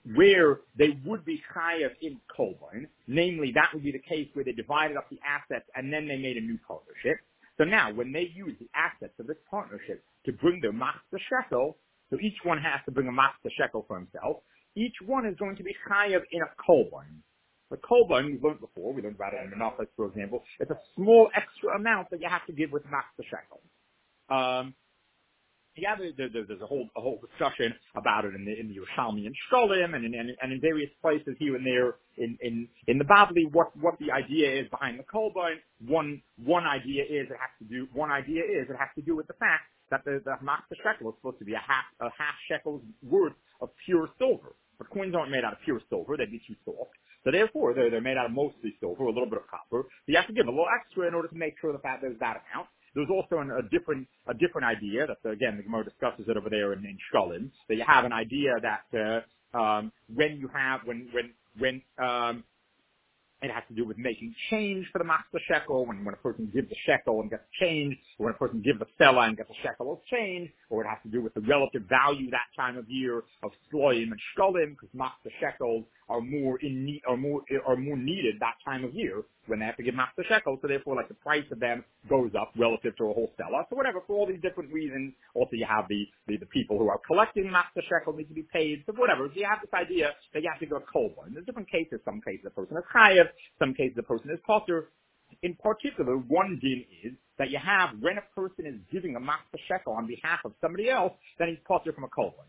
where they would be chayav in kolbain, namely that would be the case where they divided up the assets and then they made a new partnership. So now, when they use the assets of this partnership to bring their matzah shekel, so each one has to bring a matzah shekel for himself, each one is going to be chayav in a kolbain. The kolbain, we've learned before, we learned about it in Menachos, for example, it's a small extra amount that you have to give with matzah shekel. Um, Yeah, there, there, there's a whole a whole discussion about it in the in the Yerushalmi and Shkolim and in and, and in various places here and there in in in the Bavli. What what the idea is behind the kolbain? One one idea is it has to do one idea is it has to do with the fact that the the matzah shekel is supposed to be a half a half shekel's worth of pure silver. But coins aren't made out of pure silver; they'd be too soft. So therefore, they're they're made out of mostly silver, a little bit of copper. So you have to give a little extra in order to make sure that that there's that amount. There's also an, a different a different idea that, again, the Gemara discusses it over there in, in Shkolim, that you have an idea that uh, um, when you have, when, when, when um, it has to do with making change for the matzah shekel, when, when a person gives a shekel and gets change, or when a person gives a sela and gets a shekel of change, or it has to do with the relative value that time of year of sloim and shkolim, because matzah shekels are more in need, are more, are more needed that time of year when they have to give matzah shekels, so therefore, like, the price of them goes up relative to a whole sela. So whatever, for all these different reasons, also you have the, the, the people who are collecting matzah shekels need to be paid, so whatever. So you have this idea that you have to go kolbain. There's different cases. Some cases the person is chayav, some cases the person is potter. In particular, one din is that you have, when a person is giving a matzah shekel on behalf of somebody else, then he's potter from a kolbain.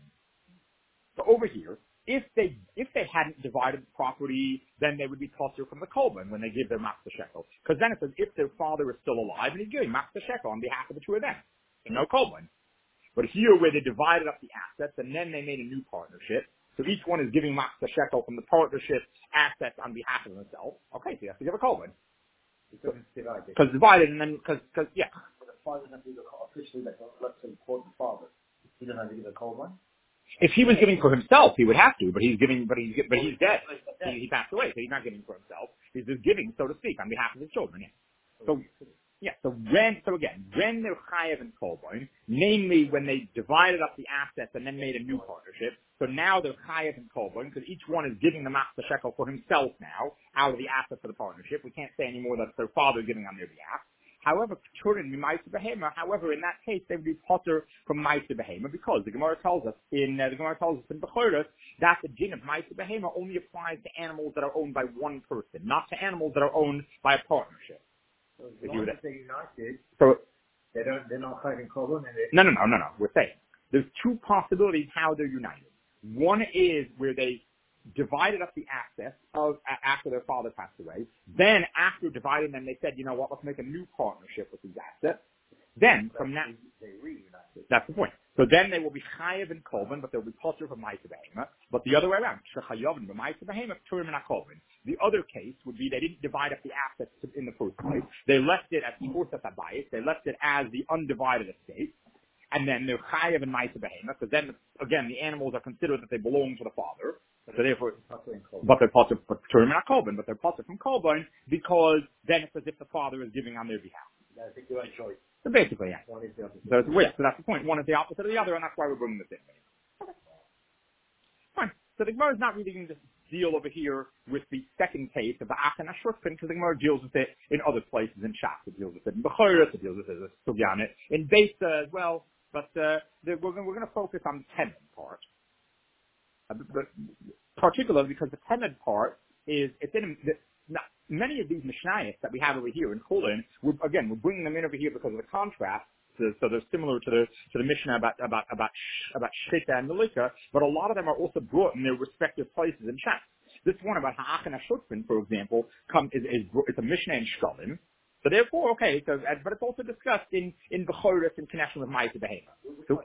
So over here, If they if they hadn't divided the property, then they would be potter from the kolbain when they give their matzah shekel. Because then it says if their father is still alive and he's giving matzah shekel on behalf of the two of them, so no kolbain. But here where they divided up the assets and then they made a new partnership, so each one is giving matzah shekel from the partnership assets on behalf of themselves. Okay, so you have to give a kolbain. Because it's divided. Because divided and then because because yeah. But the father doesn't have to give a officially like let's say important father. He doesn't have to give a kolbain. If he was giving for himself, he would have to, but he's giving, but he's, but he's dead. He, he passed away, so he's not giving for himself. He's just giving, so to speak, on behalf of his children. Yeah. So, yeah. So when, so again, when they're chayav and kolbain, namely when they divided up the assets and then made a new partnership, so now they're chayav and kolbain because each one is giving the matzah shekel for himself now out of the assets of the partnership. We can't say anymore that their father is giving on their behalf. However, however, in that case, they would be potter from Ma'aseh Behema because the Gemara tells us in uh, the Gemara tells us in Bechoros that the din of Ma'aseh Behema only applies to animals that are owned by one person, not to animals that are owned by a partnership. So as long as they're united, so they don't, they're not fighting kolbain. No, no, no, no, no. We're saying there's two possibilities how they're united. One is where they divided up the assets of after their father passed away. Then, after dividing them, they said, you know what, let's make a new partnership with these assets. Then, from that, they reunited. That's the point. So then they will be chayav and kolbain, but they'll be potter from Ma'aseh Behema. But the other way around, shechayav and Ma'aseh Behema, turim and kolbain. The other case would be they didn't divide up the assets in the first place. They left it as Tortat Abayis. They left it as the undivided estate. And then they're chayav and Ma'aseh Behema, because then, again, the animals are considered that they belong to the father. So therefore, but they're potter from kolbain, but they're potter from kolbain because then it's as if the father is giving on their behalf. That's the right choice. So basically, yeah. One is the opposite. So, it's, yeah, so that's the point. One is the opposite of the other, and that's why we're bringing this in. Okay. Fine. So the Gemara is not really going to deal over here with the second case of the Achan HaShurfin, because the Gemara deals with it in other places in Shas. It deals with it in Bechoros, it deals with it in Sugyan, in Beisa as well. But uh, the, we're going we're to focus on the Temed part. Uh, but particularly because the Temed part is, it's in, the, not, many of these Mishnayos that we have over here in Chulin, we're, again, we're bringing them in over here because of the contrast. So, so they're similar to the to the Mishnah about about about about Shchita and Melika, but a lot of them are also brought in their respective places in Shas. This one about Ha'achan HaShurfin, for example, come is, is it's a Mishnah in Shkolim. So therefore, okay, so but it's also discussed in in Bechoros in connection with Ma'aseh Behema. So,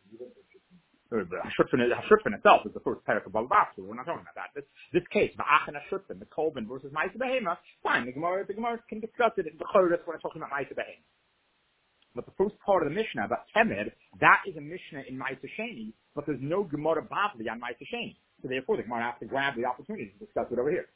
Hashurfin itself is the first parak of Balbas, so we're not talking about that. This, this case, the Achan HaShurfin, the kolbain versus Ma'aseh Behema, fine, the Gemara, the Gemara can discuss it in Bechoros when I'm talking about Ma'aseh Behema. But the first part of the Mishnah about Temed, that is a Mishnah in Ma'aseh Sheni, but there's no Gemara Bavli on Ma'aseh Sheni. So therefore, the Gemara has to grab the opportunity to discuss it over here.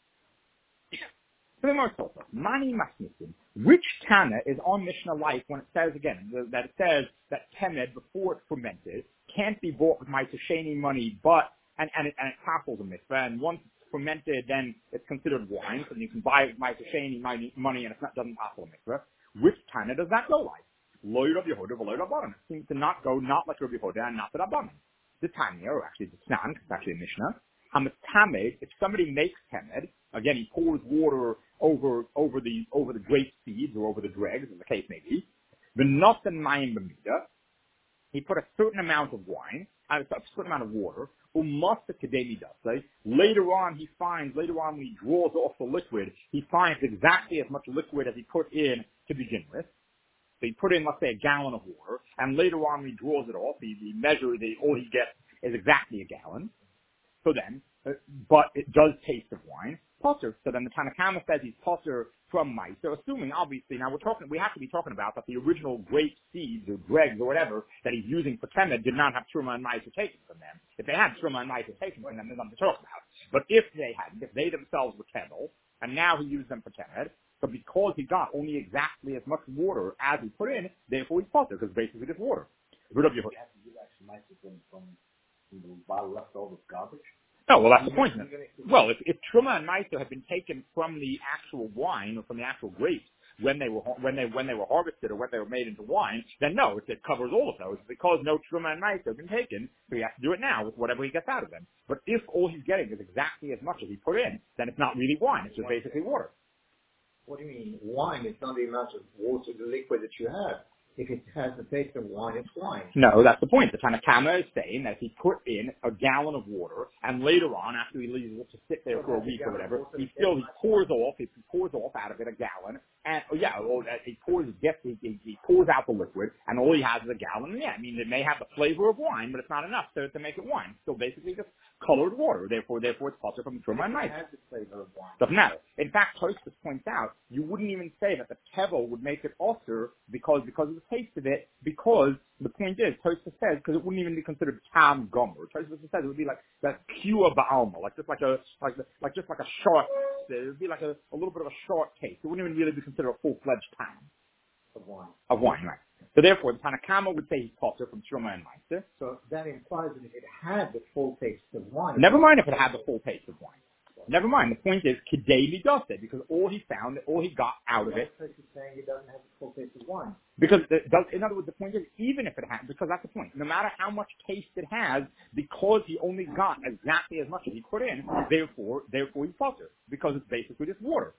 So the Gemara tells us, Mani Masnisin, which Tana is on Mishnah Life when it says again, that it says that Temed, before it's fermented, can't be bought with Ma'aseh Sheni money, but and, and it, and it topples a mitzvah, and once it's fermented, then it's considered wine, so you can buy it, might shani money, and it not, doesn't topple a mitzvah. Which Tana does that go like? Lo Rabbi Yehuda, v'lo Rabbanan. It seems to not go not like Rabbi Yehuda and not the Rabbanan. The Tanya, or actually the Snan, it's actually a Mishnah. Hamatamid, if somebody makes temed, again he pours water over over the over the grape seeds or over the dregs, as the case may be. V'nosen mayim b'mida. He put a certain amount of wine, a certain amount of water. Umasta kedemi dasei. Later on, he finds later on when he draws off the liquid, he finds exactly as much liquid as he put in to begin with. So he put in, let's say, a gallon of water, and later on when he draws it off, he, he measures the all he gets is exactly a gallon. So then, uh, but it does taste of wine. Potter. So then the Tanakama says he's potter from mice. So assuming, obviously, now we're talking, we have to be talking about that the original grape seeds or dregs or whatever that he's using for temed did not have truma and mice taken from them. If they had truma and mice taken from them, there's nothing to talk about. But if they hadn't, if they themselves were kettle, and now he used them for temed, so because he got only exactly as much water as he put in, therefore he's potter, because basically it's water. You have to give actually mice from, from the bottle leftover garbage? No, well, that's the point. Well, if, if truma and meiser had been taken from the actual wine or from the actual grapes when they were when they when they were harvested or when they were made into wine, then no, it, it covers all of those. Because no truma and meiser have been taken, so he has to do it now with whatever he gets out of them. But if all he's getting is exactly as much as he put in, then it's not really wine; it's just basically water. What do you mean? Wine is not the amount of water, the liquid that you have. If it has the taste of wine, it's wine. No, that's the point. The Tanakama is saying that if he put in a gallon of water, and later on, after he leaves it to sit there for a week or whatever, he still he pours off, he pours off out of it a gallon, and oh yeah, well, he pours, gets, he, he, he pours out the liquid, and all he has is a gallon. And yeah, I mean, it may have the flavor of wine, but it's not enough to, to make it wine. It's still basically just colored water. Therefore, therefore, it's potter from truma and mice. It has the flavor of wine. Doesn't matter. In fact, Tosfos points out you wouldn't even say that the tevel would make it osir because because of the taste of it. Because the point is, Tosfos says, because it wouldn't even be considered tam gomer. Tosfos says it would be like that pure ba'alma, like just like a like like just like a short. It would be like a, a little bit of a short taste. It wouldn't even really be considered a full-fledged tam of wine. Of wine, right? So therefore, the Tanakama would say he's potter from truma and meiser. So that implies that if it had the full taste of wine. Never mind if it had the full taste of wine. Never mind. The point is, Kidei Midase, because all he found, all he got out of it. You're saying it doesn't have the full taste of wine. Because, it does, in other words, the point is, even if it had, because that's the point, no matter how much taste it has, because he only got exactly as much as he put in, therefore, therefore he's potter, because it's basically just water.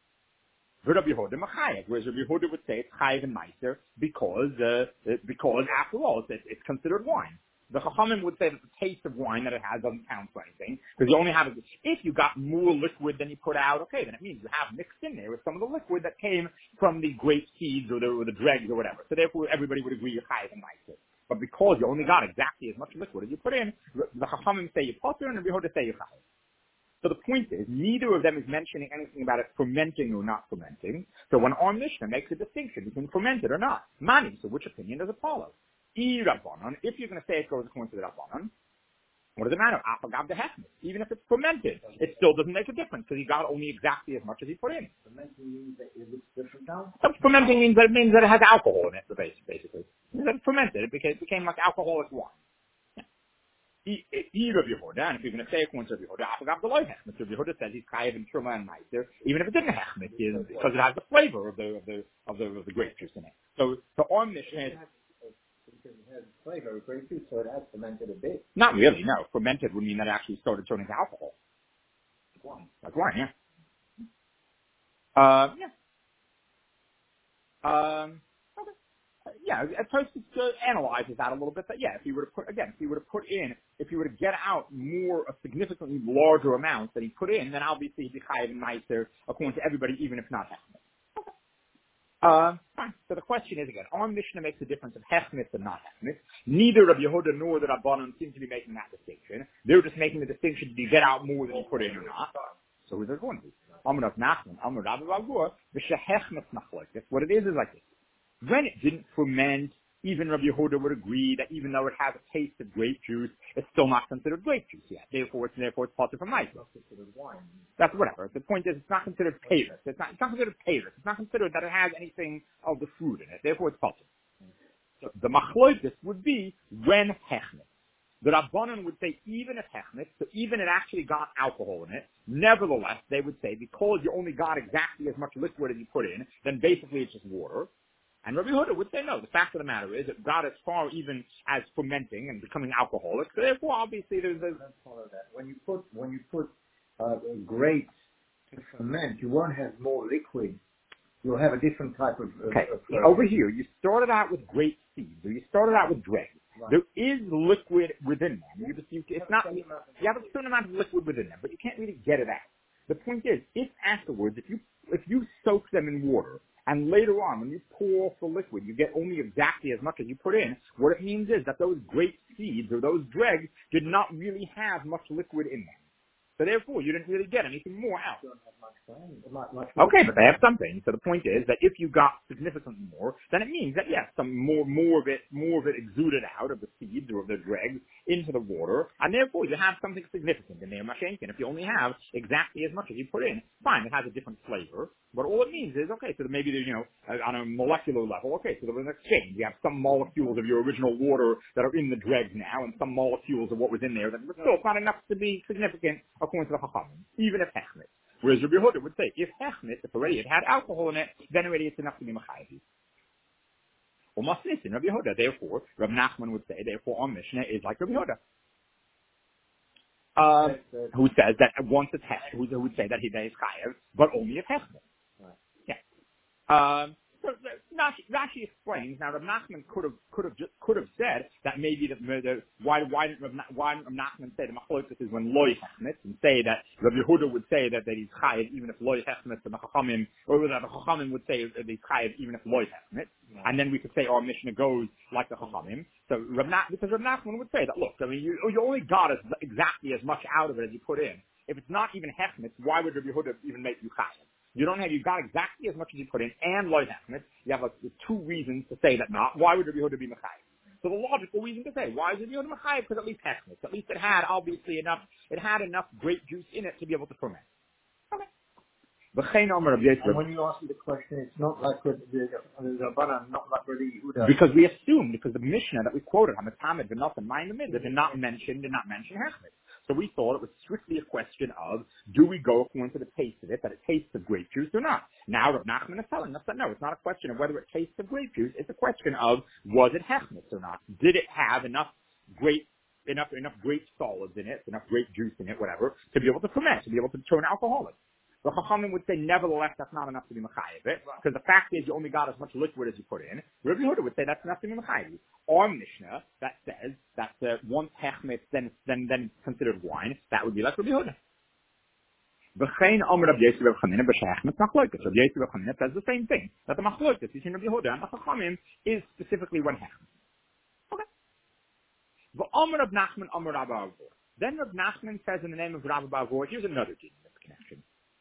Rabbi Yehuda Machayev, whereas Rabbi Yehuda would say it's chayev and meiser because, uh, because after all, it's, it's considered wine. The Chachamim would say that the taste of wine that it has doesn't count for anything, because you only have, if you got more liquid than you put out, okay, then it means you have mixed in there with some of the liquid that came from the grape seeds or the, or the dregs or whatever. So therefore, everybody would agree you're chayev and meiser. But because you only got exactly as much liquid as you put in, the Chachamim say you're potter and Rabbi Yehuda say you're chayev. So the point is, neither of them is mentioning anything about it fermenting or not fermenting. So when our Mishnah makes a distinction between fermented or not, mani, so which opinion does it follow? Rabbanon, if you're going to say it goes according to the Rabbanon, what does it matter? Afagav the hechmet. Even if it's fermented, it still doesn't make a difference because he got only exactly as much as he put in. Fermenting means that it looks different now? Fermenting means that it means that it has alcohol in it, basically. It means that it's fermented. It became, it became like alcoholic wine. And if you're going to say according to Rabbi Yehuda, Afagav the loy hechmet. Rabbi Yehuda says he's chayev in truma and meiser, even if it didn't hechmet, because it has the flavor of the of the of the, of the grape juice in it. So the our Mishnah is. Because it has flavor of grape juice, so it has fermented a bit. Not really, no. Fermented would mean that it actually started turning to alcohol. Like wine. Like wine, yeah. Uh, yeah. Um, okay. Uh, yeah, Tosfos uh, analyzes that a little bit. That yeah, if you were to put again, if you were to put in, if you were to get out more, a significantly larger amount that he put in, then obviously he'd be chayev and meiser according to everybody, even if not hechmet. Uh, fine. So the question is again, our Mishnah makes a difference of hechmet and not hechmet. Neither Rabbi Yehuda nor the Rabbanon seem to be making that distinction. They're just making the distinction: do you get out more than you put in or not? So who's it going to be? Amar Rav Nachman, Amar Rabbi Bagur, v'shehechmet nachloikis. What it is is like this: when it didn't ferment, even Rabbi Yehuda would agree that even though it has a taste of grape juice, it's still not considered grape juice yet. Therefore, it's therefore it's potter from meiser. It's considered wine. That's whatever. The point is, it's not considered payros. It's not, it's not considered payros. It's not considered that it has anything of the fruit in it. Therefore, it's potter. So the machloitis would be when hechmet. The Rabbanan would say even if hechmet, so even it actually got alcohol in it, nevertheless, they would say because you only got exactly as much liquid as you put in, then basically it's just water. And Rabbi Yehuda would say no. The fact of the matter is it got as far even as fermenting and becoming alcoholic. So therefore, obviously, there's a... Let's follow that. When you put when you put uh, grapes to ferment, you won't have more liquid. You'll have a different type of... of Okay, of, uh, over here, you started out with grape seeds, or you started out with dregs. Right. There is liquid within them. You just, you, it's not, you have a certain amount of liquid within them, but you can't really get it out. The point is, if afterwards, if you if you soak them in water, and later on, when you pour off the liquid, you get only exactly as much as you put in, what it means is that those grape seeds or those dregs did not really have much liquid in them. So therefore, you didn't really get anything more out. Okay, but they have something. So the point is that if you got significantly more, then it means that yes, some more, more of it, more of it exuded out of the seeds or of the dregs into the water, and therefore you have something significant in there, Mashenkin. If you only have exactly as much as you put in, fine, it has a different flavor. But all it means is, okay, so maybe there's, you know, on a molecular level, okay, so there was an exchange. You have some molecules of your original water that are in the dregs now, and some molecules of what was in there that was still not enough to be significant according to the Chachamim, even if hechmet. Whereas Rabbi Yehuda would say, if hechmet, if already it had alcohol in it, then already it's enough to be mechayiv. Or masnisin, Rabbi Yehuda. Therefore, Rabbi Nachman would say, therefore, our Mishnah is like Rabbi Yehuda. Um, who says that once it's hechmet, who would say that he is chayiv, but only if hechmet. Yeah. Um, so Rashi, Rashi explains. Now, Rav Nachman could have could have just, could have said that maybe the, the why why didn't Rav, why didn't Rav Nachman say the machlokes is when loy hechmet and say that Rav Yehuda would say that, that he's chayiv even if loy hechmet the Chachamim, or that the Chachamim would say that he's chayiv even if loy hechmet, yeah. And then we could say our Mishnah goes like the Chachamim. So Rav Nach, because Rav Nachman would say that look, I mean you you only got as, exactly as much out of it as you put in. If it's not even hechmet, why would Rav Yehuda even make you chayiv? You don't have, you got exactly as much as you put in, and loy hechmet. You have like two reasons to say that not. Why would Rabbi Yehuda be mechayiv? So the logical reason to say, why is Rabbi Yehuda mechayiv? Because at least hechmet. At least it had, obviously, enough, it had enough grape juice in it to be able to ferment. Okay. And when you ask me the question, it's not like the Rabbanan, not like Rabbi Yehuda. Because we assume, because the Mishnah that we quoted, Hamatamid, Benot, and Mayim, did not mention, did not mention hechmet. So we thought it was strictly a question of, do we go according to the taste of it, that it tastes of grape juice or not? Now Rav Nachman is telling us that no, it's not a question of whether it tastes of grape juice, it's a question of, was it hechmet or not? Did it have enough grape, enough, enough grape solids in it, enough grape juice in it, whatever, to be able to ferment, to be able to turn alcoholic? The Chachamim would say, nevertheless, that's not enough to be mechayiv it, because the fact is you only got as much liquid as you put in. Rabbi Yehuda would say that's enough to be mechayiv. Our Mishnah that says that uh, once hechmet, then then then it's considered wine. That would be like Rabbi Yehuda. V'chein Amar Rabbi Yosef Rabbi Chanina b'shehechmet machlokas. Rabbi Yosef Rabbi Chanina says the same thing, that the machlokas between Rabbi Yehuda and the Chachamim is specifically when hechmet. Okay. V'Amar Rabbi Nachman Amar Rabbi Avor. Then Rabbi Nachman says in the name of Rabbi Avor, here's another gene in this connection.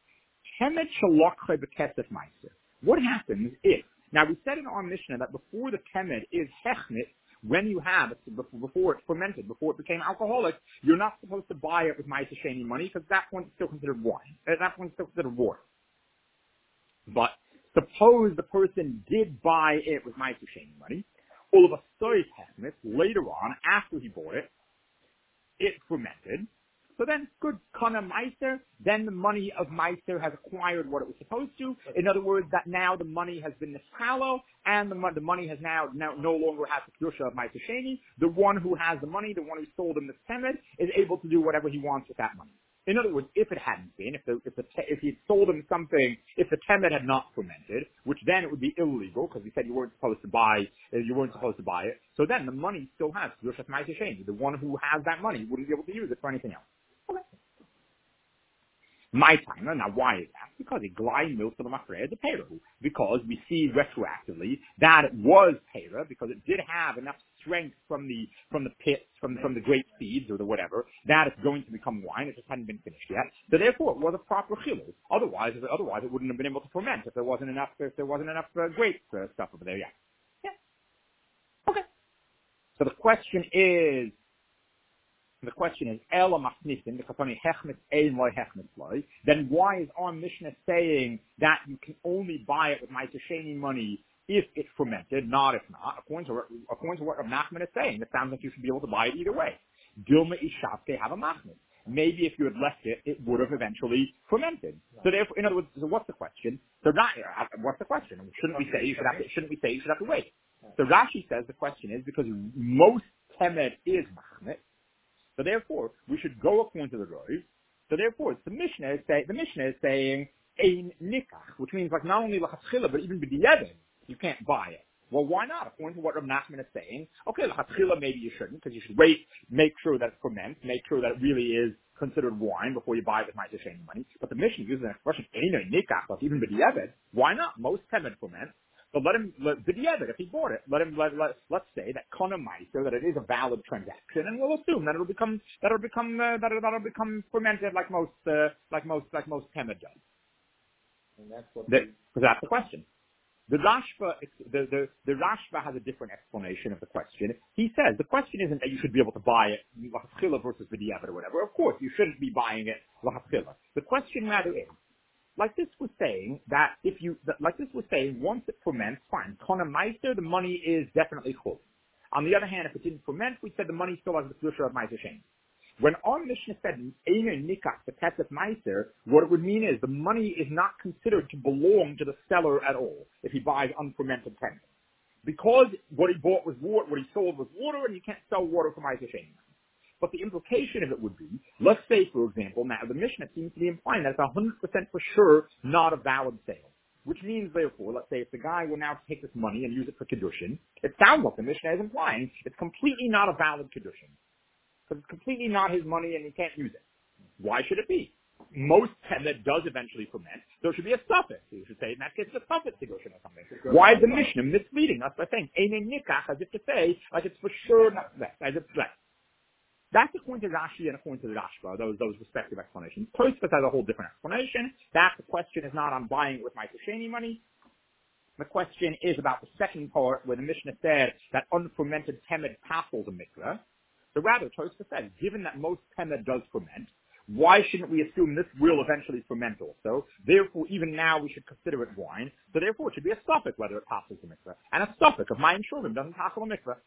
What happens if, now we said in our Mishnah that before the kemed is hechmet, when you have it, before it's fermented, before it became alcoholic, you're not supposed to buy it with ma'aseh sheni money, because at that point it's still considered wine. At that point it's still considered water. But suppose the person did buy it with ma'aseh sheni money, all of a sudden hechmet, later on, after he bought it, it fermented. So then, good kana meiser, then the money of meiser has acquired what it was supposed to. In other words, that now the money has been nischalo, and the, the money has now, now no longer has the kedusha of meiser sheni. The one who has the money, the one who sold him the temed, is able to do whatever he wants with that money. In other words, if it hadn't been, if the, if the, if he had sold him something, if the temed had not fermented, which then it would be illegal, because we said you weren't supposed to buy, you weren't supposed to buy it. So then the money still has kedusha of meiser sheni. The one who has that money wouldn't be able to use it for anything else. Okay. My time, now why is that? Because it glide milk to the mafreya the payra. Because we see retroactively that it was payra, because it did have enough strength from the from the pits, from from the grape seeds or the whatever, that it's going to become wine. It just hadn't been finished yet. So therefore, it was a proper chilul. Otherwise, otherwise it wouldn't have been able to ferment if there wasn't enough if there wasn't enough uh, grape uh, stuff over there yet. Yeah. Okay. So the question is. The question is, Ela Masnisin, because only Hechmet Ein Loi Hechmet Loi, then why is our Mishnah saying that you can only buy it with ma'aseh sheni money if it's fermented, not if not? According to, according to what Rav Nachman is saying, it sounds like you should be able to buy it either way. Dilma Ishavke have a machnis. Maybe if you had left it, it would have eventually fermented. So therefore, in other words, so what's the question? So what's the question? Shouldn't we say you should have to, shouldn't we say you should have to wait? So Rashi says the question is because most temed is machnet, so therefore we should go according to the Rosh. So therefore, the Mishnah is say, the Mishnah is saying ein nikach, which means like not only lachatchila but even b'di'evet you can't buy it. Well, why not? According to what Rav Nachman is saying, okay, lachatchila maybe you shouldn't because you should wait, make sure that it ferments, make sure that it really is considered wine before you buy it with ma'aser sheni money. But the Mishnah uses an expression ein nikach, like even b'di'evet. Why not? Most temed ferment. So let him, let, if he bought it, let him, let, let, let's say that Kona Meiser, that it is a valid transaction, and we'll assume that it'll become, that it'll become, uh, that, it, that'll become fermented like most, uh, like most, like most Temed does. And that's what Because that's the question. The Rashba, the, the, the Rashba has a different explanation of the question. He says, the question isn't that you should be able to buy it, L'Hatchila versus B'diavad or whatever. Of course, you shouldn't be buying it, L'Hatchila. The question rather is, like this was saying that if you, that, like this was saying, once it ferments, fine. Kona Meiser, the money is definitely chul. On the other hand, if it didn't ferment, we said the money still has the kedusha of Meiser Shem. When our Mishnah said Einer Nikach the Ketef Meiser, what it would mean is the money is not considered to belong to the seller at all if he buys unfermented tenant. Because what he bought was water, what he sold was water, and you can't sell water for Meiser Shem. But the implication of it would be, let's say, for example, now the Mishnah seems to be implying that it's one hundred percent for sure not a valid sale. Which means, therefore, let's say if the guy will now take this money and use it for Kiddushin, it sounds like the Mishnah is implying it's completely not a valid Kiddushin. Because it's completely not his money and he can't use it. Why should it be? Most Temed does eventually ferment, so it should be a suffix. You should say, in that case, it's a suffix Kiddushin or something. Why is the Mishnah misleading us by saying, Eine Nikach, as if to say, like it's for sure not that, as if that. That's according to Rashi and according to the Rashba, those, those respective explanations. Tosfos has a whole different explanation. That the question is not on buying it with ma'aser sheni money. The question is about the second part where the Mishnah said that unfermented temed passels a mikveh. So rather, Tosfos said, given that most temed does ferment, why shouldn't we assume this will eventually ferment also? Therefore, even now we should consider it wine. So therefore, it should be a suffix whether it passels a mikveh. And a suffix of my insurance doesn't passel a mikveh.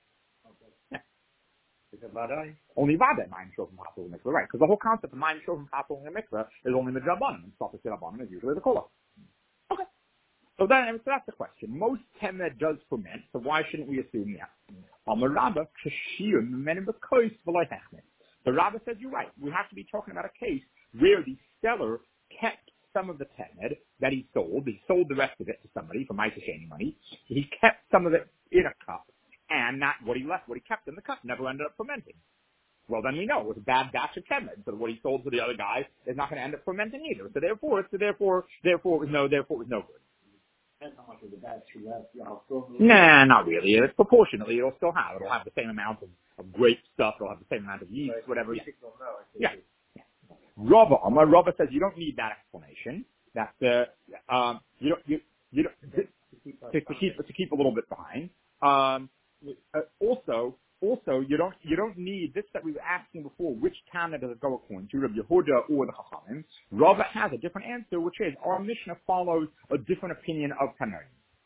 Only Vadai Mayim Shofim Pasol in the Mikveh, right? Because the whole concept of Mayim Shofim Pasol in the Mikveh is only the Drabanim, and Sofis Drabanim is usually the Kola. Okay. So then, so that's the question. Most Temed does ferment, so why shouldn't we assume that? Amar Rabba, Kshiyum, Menim B'Kois, V'Loi Hechmet. The Rabba says you're right. We have to be talking about a case where the seller kept some of the Temed that he sold. He sold the rest of it to somebody for ma'aser sheni money. He kept some of it in a cup. And not what he left, what he kept in the cup never ended up fermenting. Well, then we know it was a bad batch of temed. So what he sold to the other guy is not going to end up fermenting either. So therefore, so therefore, therefore it was no, therefore it was no good. Depends how much of the batch you left. Nah, not really. It's proportionately, it'll still have. It'll have the same amount of, of grape stuff. It'll have the same amount of yeast, right. Whatever. Yeah. Yeah. yeah. Rava, Amar Rava says you don't need that explanation. That the um, you don't you you don't to, to, to keep to keep a little bit behind. Um. Uh, also, also, you don't you don't need this that we were asking before. Which Tana does it go according to, Rabbi Yehuda or the Chachamim? Rava has a different answer, which is our Mishnah follows a different opinion of Tanaim.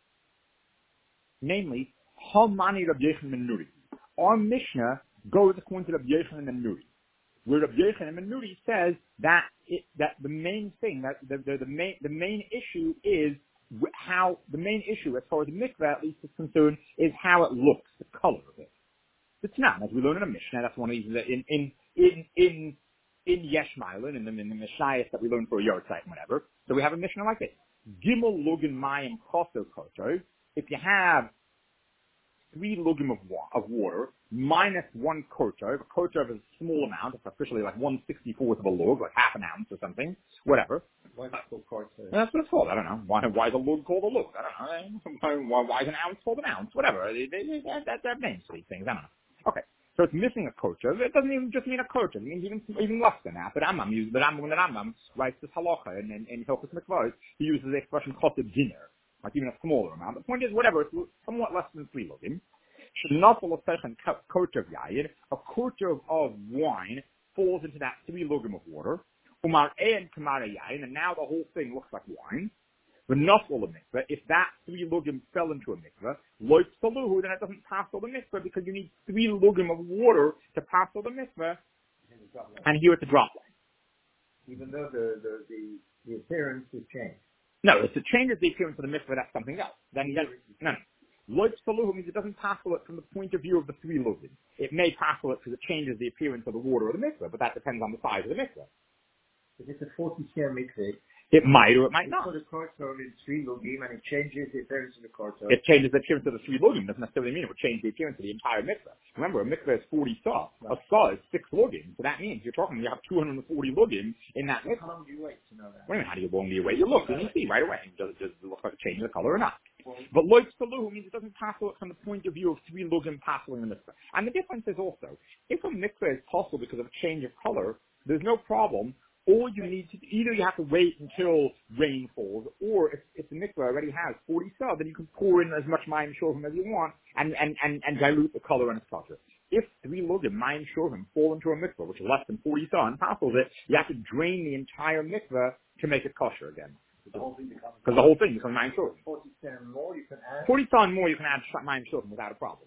Namely, Halmani Rabbi Yochanan ben Nuri. Our Mishnah goes according to Rabbi Yochanan ben Nuri, where Rabbi Yochanan ben Nuri says that it, that the main thing that the, the the main the main issue is. How the main issue, as far as the mikveh at least is concerned, is how it looks, the color of it. It's not, as we learn in a Mishnah. That's one of these in in in in in Yesh Ma'alan, in the in the Mishnayos that we learn for a yard site and whatever. So we have a Mishnah like this: Gimel lugin mayim choser kotor. If you have three lugim of, wa- of water minus one kotor, a kotor is a small amount. It's officially like one sixty-fourth of a lug, like half an ounce or something, whatever. Why is it called kotor? That's what it's called. I don't know. Why, why is a lug called a lug? I don't know. Why, why is an ounce called an ounce? Whatever. They, they, they, that, that, that names for these things. I don't know. Okay. So it's missing a kotor. It doesn't even just mean a kotor. It means even, even less than that. But Rambam uses, the Rambam, when the Rambam writes this halacha in, in, in Hilchos Mikvahos, he uses the expression kotor dinner. Like even a smaller amount. The point is, whatever, it's somewhat less than three lugim. A quarter of wine falls into that three lugim of water. And now the whole thing looks like wine. But nafal a mikveh, if that three lugim fell into a mikveh, loik saluhu, then it doesn't pass all the mikveh because you need three lugim of water to pass all the mikveh, and here it's a drop line. Even though the, the, the, the appearance has changed. No, if it changes the appearance of the mikveh, that's something else. Then, then no, no. Loik saluhu means it doesn't passel it from the point of view of the three lugim. It may passel it because it changes the appearance of the water of the mikveh, but that depends on the size of the mikveh. If it's a forty share mikveh, it might or it might not. For the kortov in three lugim and it changes the appearance of the kortov. It changes the appearance of the three lugim. Doesn't necessarily mean it would change the appearance of the entire mikveh. Remember, a mikveh is forty saw. Right. A saw is six lugim. So that means you're talking, you have two hundred forty lugim in that mikveh. How long do you wait to know that? What do you mean, how do you, long do you wait? You look and you see right away. Does it, does it look like it changes the color or not? But loik saluhu means it doesn't passel it from the point of view of three lugim passeling the mikveh. And the difference is also, if a mikveh is possible because of a change of color, there's no problem. All you need to, either you have to wait until rain falls, or if, if the mikveh already has forty saw, then you can pour in as much mayim shorhim as you want and, and, and, and dilute the color and its color. If three lugim, mayim shorhim, fall into a mikveh, which is less than forty saw, and passels it, you have to drain the entire mikveh to make it kosher again. Because the whole thing becomes mayim shorhim. forty saw and more you can add? forty saw and more you can add mayim shorhim without a problem.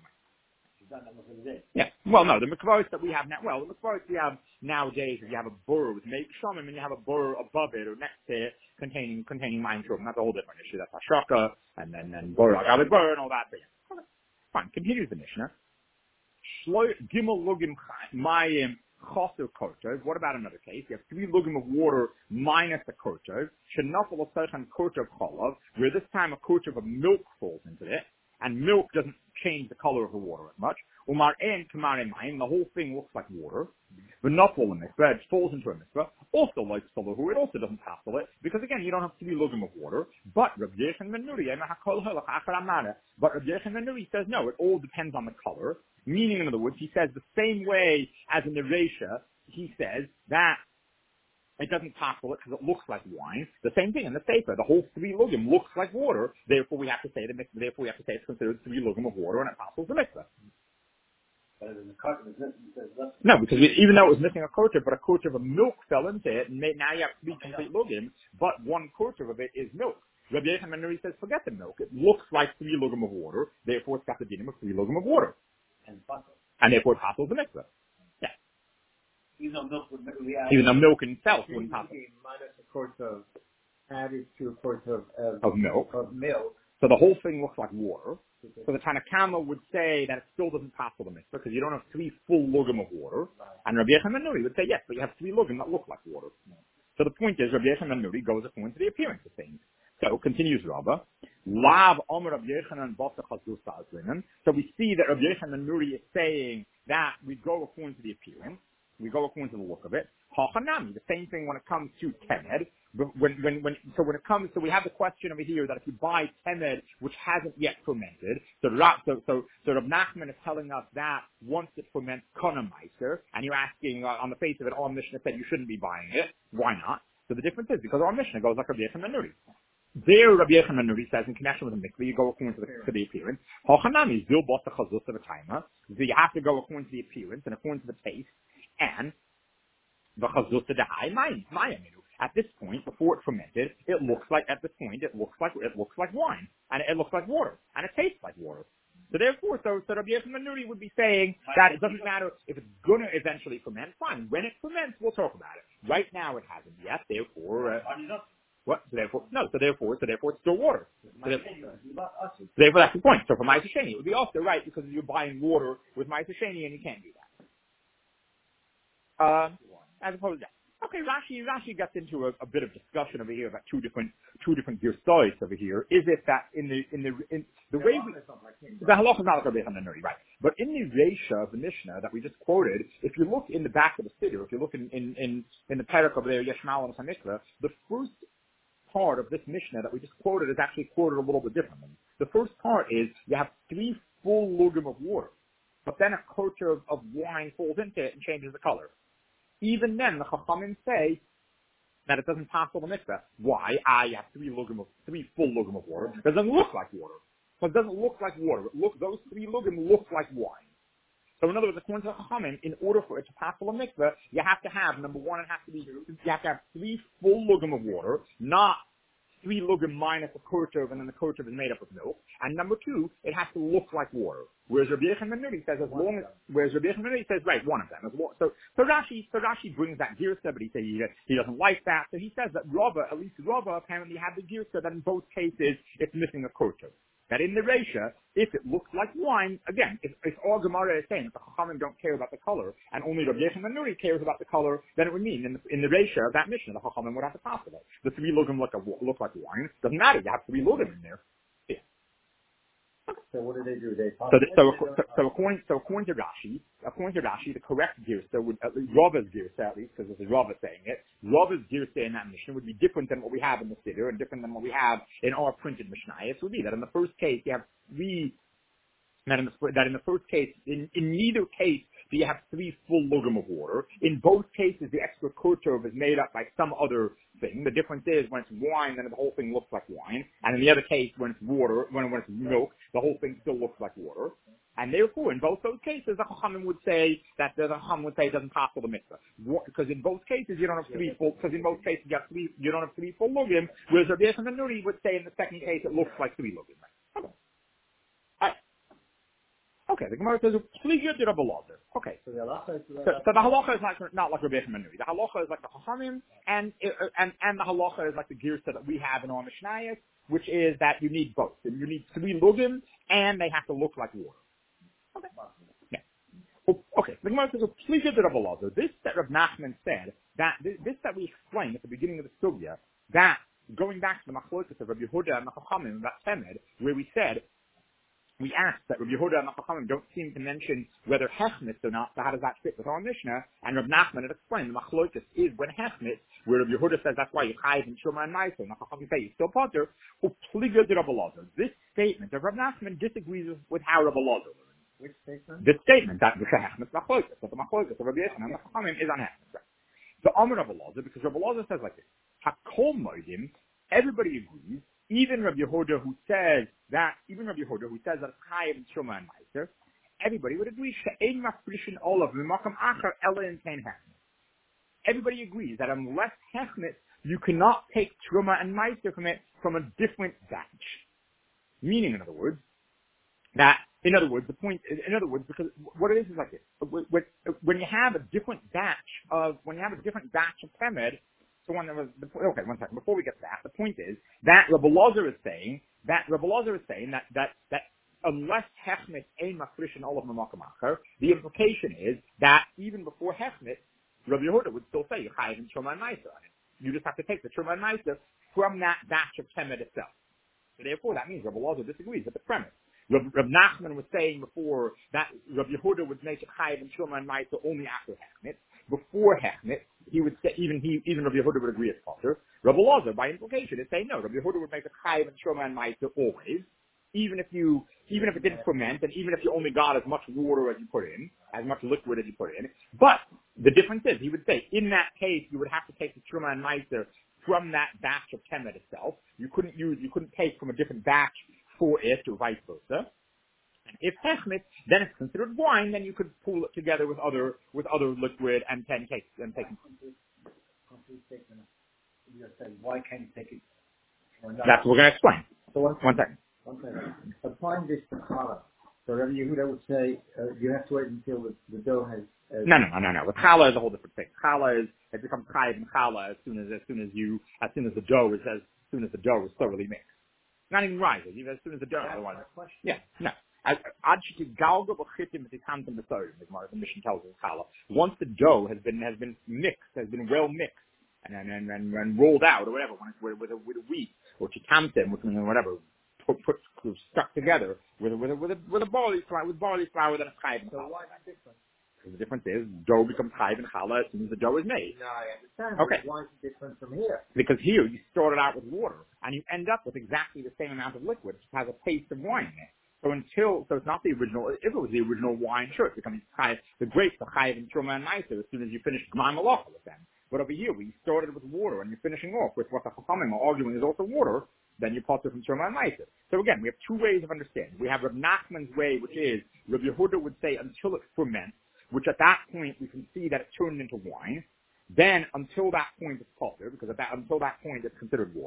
Yeah. Well, no, the mikvahs that we have now, well, the mikvahs we have nowadays, if you have a burr with make shumim and you have a burr above it or next to it containing, containing mayim shorhim, that's a whole different issue. That's hashaka and then, then burr, agalit burr and all that. But yeah. Okay. Fine. Continues the Mishnah. Gimel lugim mayim choser kortov. What about another case? You have three lugim of water minus the kortov. Shenafal osechan kortov cholav, where this time a kortov of milk falls into it. And milk doesn't change the color of the water as much. Umar en kamare mayim, the whole thing looks like water. But not all the mikveh, it falls into a mikveh. Also like salahu, it also doesn't passel it, because again, you don't have three lugim of water. But Rabbi Yechon ben Nuri, but Rabbi Yechon ben Nuri says no, it all depends on the color. Meaning, in other words, he says the same way as in the Reisha, he says that it doesn't passel it because it looks like wine. The same thing in the Sefer. The whole three lugim looks like water. Therefore, we have to say the mikveh. Therefore, we have to say it's considered three lugim of water, and it passels the mikveh. No, because we, even though it was missing a kortov, but a kortov of milk fell into it, and made, now you have three complete lugim, but one kortov of it is milk. Rabbi Yechon ben Nuri says, forget the milk. It looks like three lugim of water. Therefore, it's got the dinim of three lugim of water, and and therefore it passels the mikveh. Yeah. Even though milk would Even though milk in itself wouldn't pass it. Minus a quart of added to a quart of, of, of milk. Of milk. So the whole thing looks like water. So the Tanna Kama would say that it still doesn't pass the mikveh because you don't have three full lugim of water. Right. And Rabbi Yechon ben Nuri would say yes, but you have three lugim that look like water. Right. So the point is, Rabbi Yechon ben Nuri goes according to the appearance of things. So continues Rabba. Lav Omer Rabbi Yechanan Basa Chazusa Azlinan. So we see that Rabbi Yechon ben Nuri is saying that we go according to the appearance. We go according to the look of it. Hachanami, the same thing when it comes to temed. When, when, when, so when it comes, so we have the question over here that if you buy temed which hasn't yet fermented, so so so, so Rav Nachman is telling us that once it ferments, konameiser, and you're asking uh, on the face of it, our Mishnah said you shouldn't be buying it. Why not? So the difference is because our Mishnah goes like Rabbi Yechon ben Nuri. There, Rabbi Yechon ben Nuri says in connection with the mikveh, you go according to the, to the appearance. Hachanami zil basa chazus of a timer. So you have to go according to the appearance and according to the taste. And the chazus of the high mayaminu. At this point, before it fermented, it looks like at this point it looks like it looks like wine, and it, it looks like water, and it tastes like water. So therefore, so, so Rabbi Yechon ben Nuri would be saying that it doesn't matter if it's going to eventually ferment. Fine, when it ferments, we'll talk about it. Right now, it hasn't yet. Therefore, uh, what? So therefore, no. So therefore, so therefore, it's still water. So therefore, so therefore that's the point. So for Ma'aser Sheni, it would be also right because you're buying water with Ma'aser Sheni, and you can't do that. Um, as opposed to that. Okay, Rashi, Rashi gets into a, a bit of discussion over here about two different, two different girsois over here. Is it that in the, in the, in the way we, the halacha is not like Rabbi Yechon ben Nuri, right? But in the Reisha of the Mishnah that we just quoted, if you look in the back of the Siddur, if you look in, in, in, in the parak over there, Yeshmael and Hamikra, the first part of this Mishnah that we just quoted is actually quoted a little bit differently. The first part is you have three full lugim of water, but then a quarter of, of wine falls into it and changes the color. Even then, the Chachamim say that it doesn't pass the mikveh. Why? Ah, you have three lugim of three full lugim of water. It doesn't look like water. So it doesn't look like water. It look, those three lugim look like wine. So in other words, according to the Chachamim, in order for it to pass the mikveh, you have to have number one, it has to be you have to have three full lugim of water, not three lugim minus a kurtov, and then the kurtov is made up of milk. And number two, it has to look like water. Whereas Rabbi Yochanan ben Nuri says as one long as, whereas Rabbi Yochanan ben Nuri says, right, one of them. As well. So, so Rashi, so Rashi brings that girsa, but he says he, he doesn't like that. So he says that Rava, at least Rava, apparently had the girsa that in both cases it's missing a kurtov. That in the Reisha, if it looks like wine, again, if, if all Gemara is saying that the Chachamim don't care about the color, and only Rabbi Yochanan ben Nuri cares about the color, then it would mean in the, in the Reisha of that Mishnah, the Chachamim would have to pass it. The three lugim look, look like wine. Doesn't matter. You have three lugim in there. Yeah. So what do they do? They so, the, so, so, so according so according to Rashi, according to Rashi, the correct girsa would at least Rava's girsa at least because this is Rava saying it. Rava's girsa in that Mishnah would be different than what we have in the Siddur and different than what we have in our printed Mishnayos. Would be that in the first case you have three. That in the that in the first case, in, in neither case do you have three full lugim of water. In both cases, the extra kurtov is made up by some other thing. The difference is when it's wine, then the whole thing looks like wine, and in the other case, when it's water, when when it's milk, the whole thing still looks like water. And therefore, in both those cases, the Chachamim would say that the Chachamim would say it doesn't pass for the mitzvah, because in both cases you don't have three full. Because in both cases you have three, you don't have three full lugim. Whereas Rabbi Yochanan ben Nuri would say in the second case it looks like three lugim. Okay. Okay, the Gemara says, "Pliga de Rabbi Elazar." Okay, so the halacha is so, so the halacha is like not like Rabbi Yochanan ben Nuri. The halacha is like the Chachamim, and and and the halacha is like the girsa that we have in our Mishnayos, which is that you need both. You need three lugim, and they have to look like water. Okay. Yeah. Well, okay. The Gemara says, "Pliga de Rabbi Elazar." This that Rav Nachman said that this, this that we explained at the beginning of the sugya, that going back to the machlokas of Rabbi Yehuda and the Chachamim about Temed, where we said. We asked that Rabbi Yehuda and the Chachamim don't seem to mention whether hechmitz or not, so how does that fit with our Mishnah? And Rav Nachman had explained the machlokas is when hechmitz, where Rabbi Yehuda says that's why you chayiv and shuma and ma'aser, and the Chachamim say you still potter, upliga de Rabbi Elazar. This statement of Rav Nachman disagrees with how Rabbi Elazar learns. Which statement? This statement that the hechmitz machlokas, that the machlokas of Rabbi Yochanan and the Chachamim is on hechmitz. The Amar Rabbi Elazar, because Rabbi Elazar says like this, hakol moedim, everybody agrees. Even Rabbi Yehuda who says that, even Rabbi Yehuda who says that it's chayiv and shuma and ma'aser, everybody would agree she'ein mafrishin olav v'makam achar ela in tein hechmitz. Everybody agrees that unless hechmitz, you cannot take truma and ma'aser from it from a different batch. Meaning, in other words, that in other words, the point is, in other words, because what it is is like this: when, when you have a different batch of when you have a different batch of temed. So when there was the, okay, one second. Before we get to that, the point is that Rabbi Elazar is saying that Rabbi Elazar is saying that that that unless hechmitz ein mafrishin olav v'makam acher, the implication is that even before hechmitz, Rabbi Yehuda would still say you chayiv and truma and ma'aser on it. You just have to take the truma and ma'aser from that batch of temed itself. So therefore, that means Rabbi Elazar disagrees with the premise. Rabbi, Rabbi Nachman was saying before that Rabbi Yehuda would make a chayiv and truma and ma'aser only after hechmitz. Before hechmitz, he would say, even he, even Rabbi Yehuda would agree as potter. Rabbi Elazar, by implication, is saying no. Rabbi Yehuda would make a chayiv and truma and ma'aser always, even if you, even if it didn't ferment, and even if you only got as much water as you put in, as much liquid as you put in. But the difference is, he would say, in that case, you would have to take the truma and ma'aser from that batch of temed itself. You couldn't use, you couldn't take from a different batch for it, or vice versa. And if hechmitz, then it's considered wine, then you could pool it together with other with other liquid and ten cakes and take it. Why can't you take it? That's what we're going to explain. So one, one second. One second. Applying this to challah. So Rabbi Yehuda would say uh, you have to wait until the, the dough has. Uh, no, no, no, no, no. With challah is a whole different thing. Challah is it becomes chayiv and challah as soon as as soon as you as soon as the dough is as soon as the dough is thoroughly mixed. Not even rising, even as soon as the dough. Otherwise, yeah, no. Once the dough has been has been mixed, has been well mixed, and and and, and rolled out or whatever, when it's with, with a with a wheat or chikamtem, which whatever, put, put stuck together with a with a with a, with a barley flour with barley flour, then it's chayiv. So why is it different? Because the difference is dough becomes chayiv and challah as soon as the dough is made. No, I understand. Okay. Why is it different from here? Because here you start it out with water, and you end up with exactly the same amount of liquid, which has a taste of wine in it. So until, so it's not the original, if it was the original wine, sure, it becomes chayiv, the grapes are chayiv and truma and ma'aser as soon as you finish g'mai malacha with them. But over here, we started with water and you're finishing off with what the Chachamim are arguing is also water, then you potter from truma and ma'aser. So again, we have two ways of understanding. We have Rabbi Nachman's way, which is, Rabbi Yehuda would say until it ferments, which at that point we can see that it turned into wine. Then until that point it's potter, because at that, until that point it's considered water.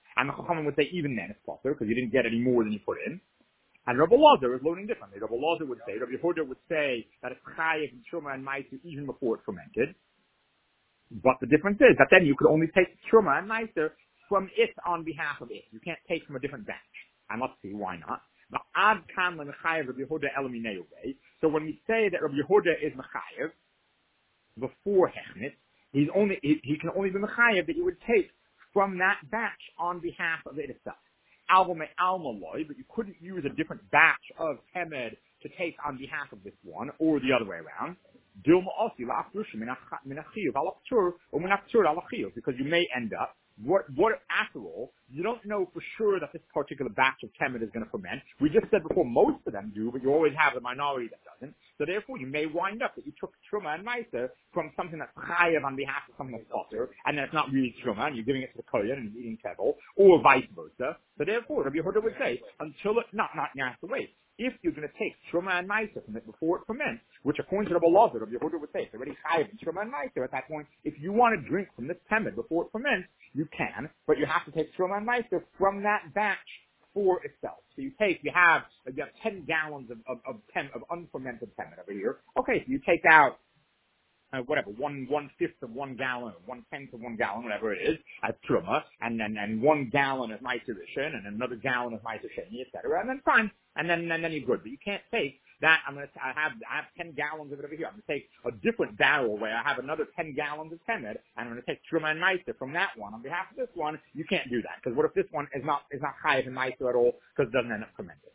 And the Chachamim would say even then it's potter because you didn't get any more than you put in. And Rabbi Lazar is learning differently. Rabbi Lazar would say, Rabbi Yehuda would say that it's chayiv and truma and meiser even before it's fermented. But the difference is that then you could only take truma and meiser from it on behalf of it. You can't take from a different batch. And let's see why not. The ad kan lemechayev Rabbi Yehuda elimineu. So when we say that Rabbi Yehuda is mechayev before hechnit, he's only he, he can only be mechayev that you would take from that batch on behalf of it itself. Alma me alma loy, but you couldn't use a different batch of temed to take on behalf of this one, or the other way around. Dilma osi la afrusha minachiyuv alachtur or minachtur alachiyuv, because you may end up. What, what, after all, you don't know for sure that this particular batch of temed is going to ferment. We just said before most of them do, but you always have the minority that doesn't. So therefore, you may wind up that you took truma and meiser from something that's chayav on behalf of something that's potter, and then it's not really truma, and you're giving it to the kohen and he's eating tevel, or vice versa. So therefore, Rabbi Yehuda would say, until it, not, not, you have to wait. If you're going to take truma and meiser from it before it ferments, which according to Rabbi Lazar, Rabbi Yehuda would say, it's already chayav in truma and meiser at that point. If you want to drink from this temed before it ferments, you can, but you have to take truma and meiser from that batch for itself. So you take, you have, you have ten gallons of, of, of, ten, of unfermented temed over here. Okay, so you take out, uh, whatever, one, one fifth of one gallon, one tenth of one gallon, whatever it is, as truma, and then, and one gallon of meiser rishon, and another gallon of meiser sheni, et cetera, and then fine, and then, and then you're good. But you can't take that, I'm gonna, I have, I have ten gallons of it over here. I'm gonna take a different barrel where I have another ten gallons of temed, and I'm gonna take truma and meiser from that one on behalf of this one. You can't do that, because what if this one is not, is not chayav and meiser at all, because it doesn't end up fermented?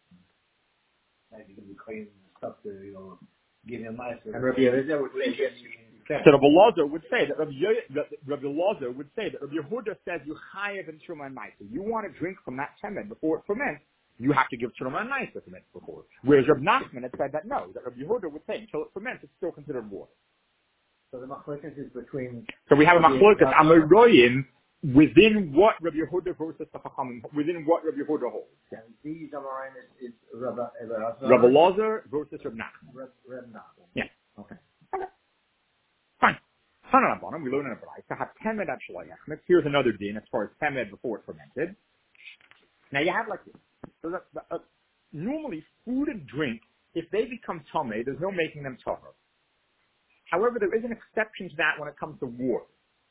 Like you can be cleaning stuff to, you know, give him meiser. And Rabbi Yehuda would say, so Rabbi Lazar would say that Rabbi, Rabbi Lazar would say that Rabbi Yehuda says you chayav and truma and meiser. You want to drink from that temed before it ferments, you have to give truma and meiser from it before. Whereas Rabbi Nachman had said that no, that Rabbi Yehuda would say until it ferments, it's still considered water. So the machlokas is between. So we have a machlokas amoroyim within what Rabbi Yehuda versus the Chachamim, within what Rabbi Yehuda holds. And these amorim is, is Rabbi Elazar. Rabbi Lazar versus Rabbi Nachman. Rabbi Nachman. Yeah. Okay. Okay. Fine. Hanan Abanim, we learn in a Braisa, have temed at shalayachmet. Here's another din as far as temed before it's fermented. Now you have like this. So that, uh, normally, food and drink, if they become tameh, there's no making them tahor. However, there is an exception to that when it comes to water.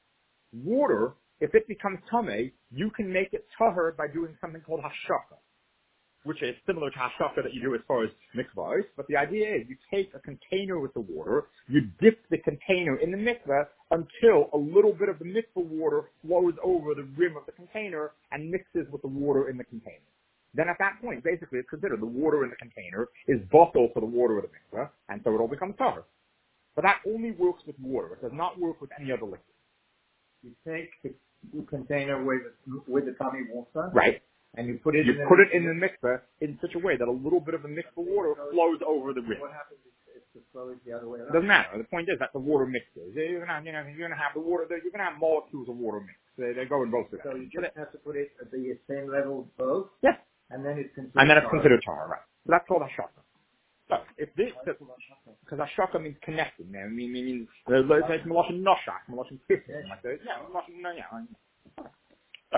Water, if it becomes tameh, you can make it tahor by doing something called hashaka, which is similar to hashaka that you do as far as mikvahs. But the idea is you take a container with the water, you dip the container in the mikvah until a little bit of the mikvah water flows over the rim of the container and mixes with the water in the container. Then at that point, basically, it's considered the water in the container is bottled for the water of the mikvah, and so it all becomes tahor. But that only works with water. It does not work with any other liquid. You take the container with with the tummy water, right, and you put it. You in put the, it in the mikvah in such a way that a little bit of the mikvah water flows over the rim. What happens if the flow is the other way around? Doesn't matter. The point is that the water mixes. You're gonna have, you know, you're gonna have the water. You're gonna have molecules of water mix. They, they go in both directions. So you just have to put it at the same level both. Yes. And then it's considered. And then it's tahor. considered tahor, right? So that's called hashaka. So if this, because hashaka means connecting, I mean, means there's like maloshin noshak, maloshin kissing, like that. Yeah, maloshin no, yeah. So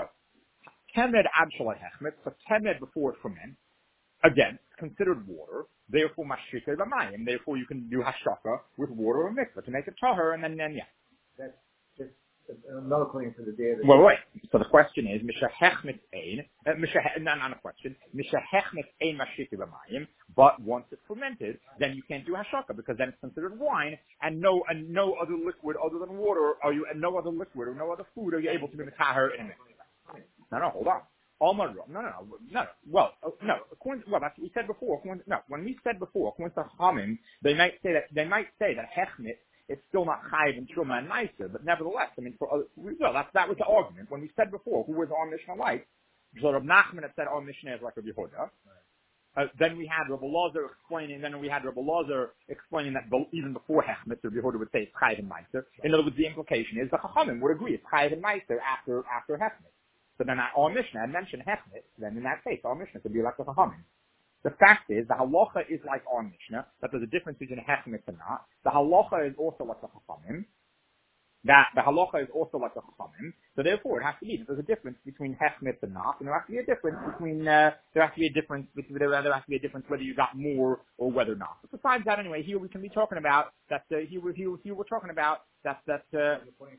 temed ad shalai hechmet. So temed before it ferments, again, considered water. Therefore, mashika b'mayim. Therefore, you can do hashaka with water or mikvah to make it tahor, and then then yeah. That's just not according to the data. Well, wait. So the question is, misha hechmet ein, misha no, not a question. Misha hechmet ein mashika b'mayim. But once it's fermented, then you can't do hashaka because then it's considered wine, and no and no other liquid other than water, are you, and no other liquid or no other food are you able to be tahor in a mikvah. No, no, hold on. Alma, no, no, no, no. Well, uh, no. According to, well, that's what we said before. According to, no, when we said before, according to Hamim, they might say that they might say that hechmet is still not chayiv and truma and meiser, but nevertheless, I mean, for other, well, that that was the argument when we said before who was our Mishnah like. So Rav Nachman had said our Mishnah is like Rabbi Yehuda. Uh, then we had Rabbi Lazar explaining. Then we had Rabbi Lazar explaining that even before hechmet, Rabbi Yehuda would say it's chayiv and meiser. In other words, the implication is the Chachamim would agree it's chayiv and meiser after after hechmet. So then our Mishnah had mentioned hechmet, then in that case, our Mishnah could be like the Chachamim. The fact is, the halacha is like our Mishnah, that there's a difference between hechmet and not. The halacha is also like the Chachamim, that the halacha is also like the chachamim. So therefore, it has to be that there's a difference between hechmet and not, and there has to be a difference between uh, there has to be a difference between there has to be a difference whether you got more or whether not. But besides that, anyway, here we can be talking about that. Uh, here, here, here we're talking about that. That. Uh,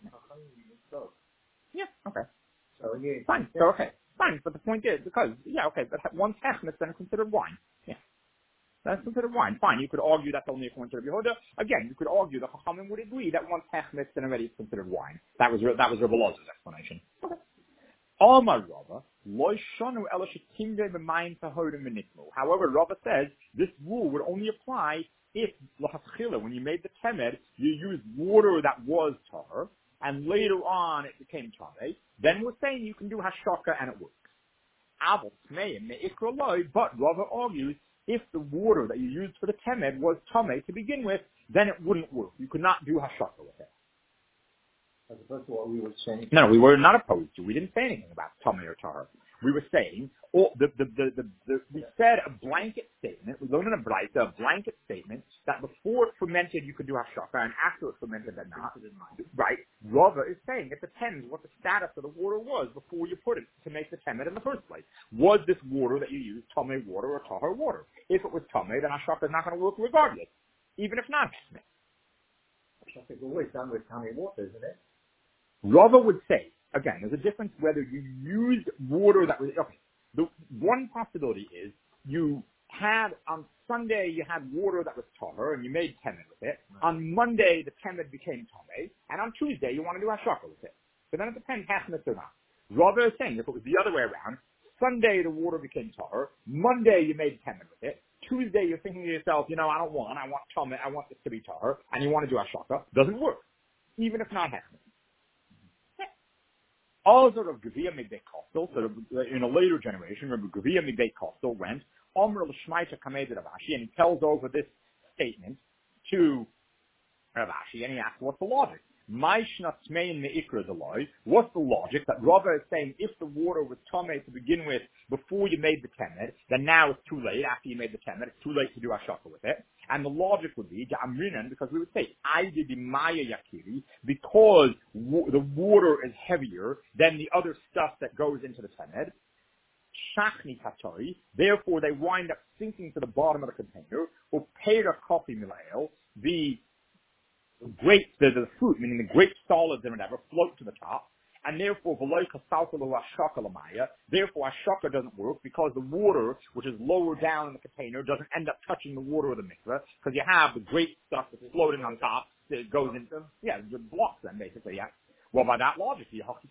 yeah. Okay. So yeah. Fine. So okay. Fine. But the point is because yeah. Okay. But once hechmet, then it's considered wine. Yeah. That's considered wine. Fine. You could argue that's only according to Rabbi Yehuda. Again, you could argue the Chachamim would agree that once hechmet, then already it's considered wine. That was that was Rabbi Loz's explanation. Okay. Amar Rava, lo shanu ela shetimde b'mayim tahorim v'nikmu. However, Rava says this rule would only apply if l'haschila, when you made the temed, you used water that was tahor, and later on it became tameh. Then we're saying you can do hashaka and it works. Aval tmeim me'ikra loy, but Rava argues if the water that you used for the temed was tameh to begin with, then it wouldn't work. You could not do hashaka with it. As opposed to what we were saying. No, we were not opposed to. We didn't say anything about tameh or tahor. We were saying, or the, the, the, the, the, we said a blanket statement. We learned in a Braita, a blanket statement that before it fermented you could do hashaka, and after it fermented then not. Right? Rava is saying it depends what the status of the water was before you put it to make the temed in the first place. Was this water that you used tameh water or tahor water? If it was tameh, then hashaka is not going to work regardless, even if not. Hashaka is always done with tameh water, isn't it? Rava would say, again, there's a difference whether you used water that was, okay, the one possibility is you had, on Sunday you had water that was tahor and you made temed with it. Right. On Monday the temed became tameh, and on Tuesday you want to do hashaka with it. So then it depends hechmet or not. Rava is saying if it was the other way around, Sunday the water became tahor, Monday you made temed with it, Tuesday you're thinking to yourself, you know, I don't want, I want tameh, I want this to be tahor, and you want to do hashaka, doesn't work, even if not hechmet. Also, Rav Gavia Migbeit Kostel, so in a later generation, Rav Gavia Migbeit Kostel went, Omer l'shmaita kamed Rav Ashi, and he tells over this statement to Rav Ashi, and he asks, what's the logic? What's the logic that Rava is saying if the water was tameh to begin with before you made the temed, then now it's too late after you made the temed, it's too late to do hashaka with it. And the logic would be, because we would say, I did the maya yakiri, because w- the water is heavier than the other stuff that goes into the temed. Shachni katori, therefore they wind up sinking to the bottom of the container. Upera coffee milael, the grapes, the, the fruit, meaning the grape solids and whatever, float to the top. And therefore, therefore, ashaka doesn't work because the water, which is lower down in the container, doesn't end up touching the water of the mikveh because you have the grape stuff that's floating on top that goes in, yeah, it blocks them basically, yeah. Well, by that logic,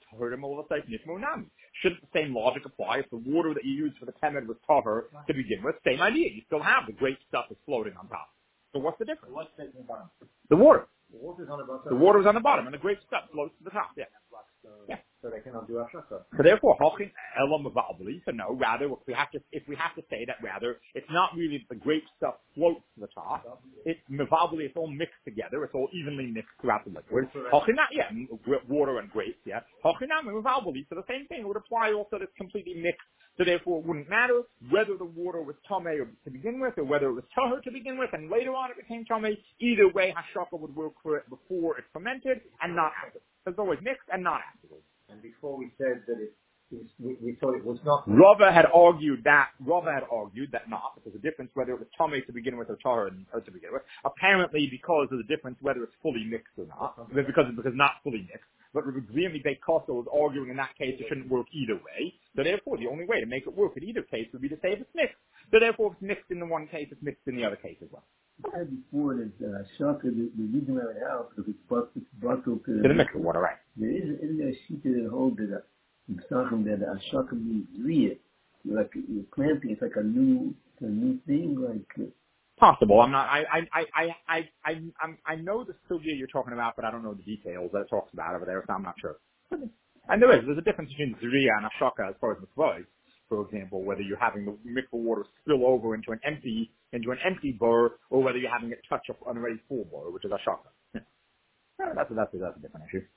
shouldn't the same logic apply if the water that you used for the temed was tahor to begin with? Same idea. You still have the grape stuff that's floating on top. So what's the difference? What's the bottom? The water. The water's on the bottom. The water's on the bottom, and the grape stuff floats to the top. Yeah. So, yeah. So they cannot do hashaka. So therefore, hochin elam mavabli. So no, rather if we have to, if we have to say that rather, it's not really that the grape stuff floats to the top. It's mavabli. It's all mixed together. It's all evenly mixed throughout the liquid. Hochin, yeah, water and grapes. Yeah. Hochin mavabli. So the same thing would apply also. That's completely mixed. So therefore, it wouldn't matter whether the water was tameh to begin with, or whether it was tahor to begin with, and later on it became tameh. Either way, hashaka would work for it before it fermented, and not after. So it's always mixed and not afterwards. And before we said that it, is, we, we thought it was not. Rava had argued that Rava had argued that not. There's a difference whether it was tameh to begin with or tahor to begin with. Apparently, because of the difference whether it's fully mixed or not, because because not fully mixed. But Rabbi Beit Kostel was arguing in that case it shouldn't work either way. So therefore, the only way to make it work in either case would be to say if it's mixed. So therefore, if it's mixed in the one case, it's mixed in the other case as well. I said before that uh, shaka, the, the reason why it helps is it's bottled to the mixed water, right? There is, isn't there a sheet that holds that in Psachim that the shaka means real. Like you're planting, it's like a new, a new thing, like. Uh, Possible. I'm not. I. I. I. I. I. I, I'm, I know the sugya you're talking about, but I don't know the details that it talks about over there, so I'm not sure. And there is. There's a difference between zriya and ashaka as far as mikvahs. For example, whether you're having the mikvah water spill over into an empty into an empty bur, or whether you're having it touch up on a already full bur, which is ashaka. Yeah. That's a, that's a, that's a different issue.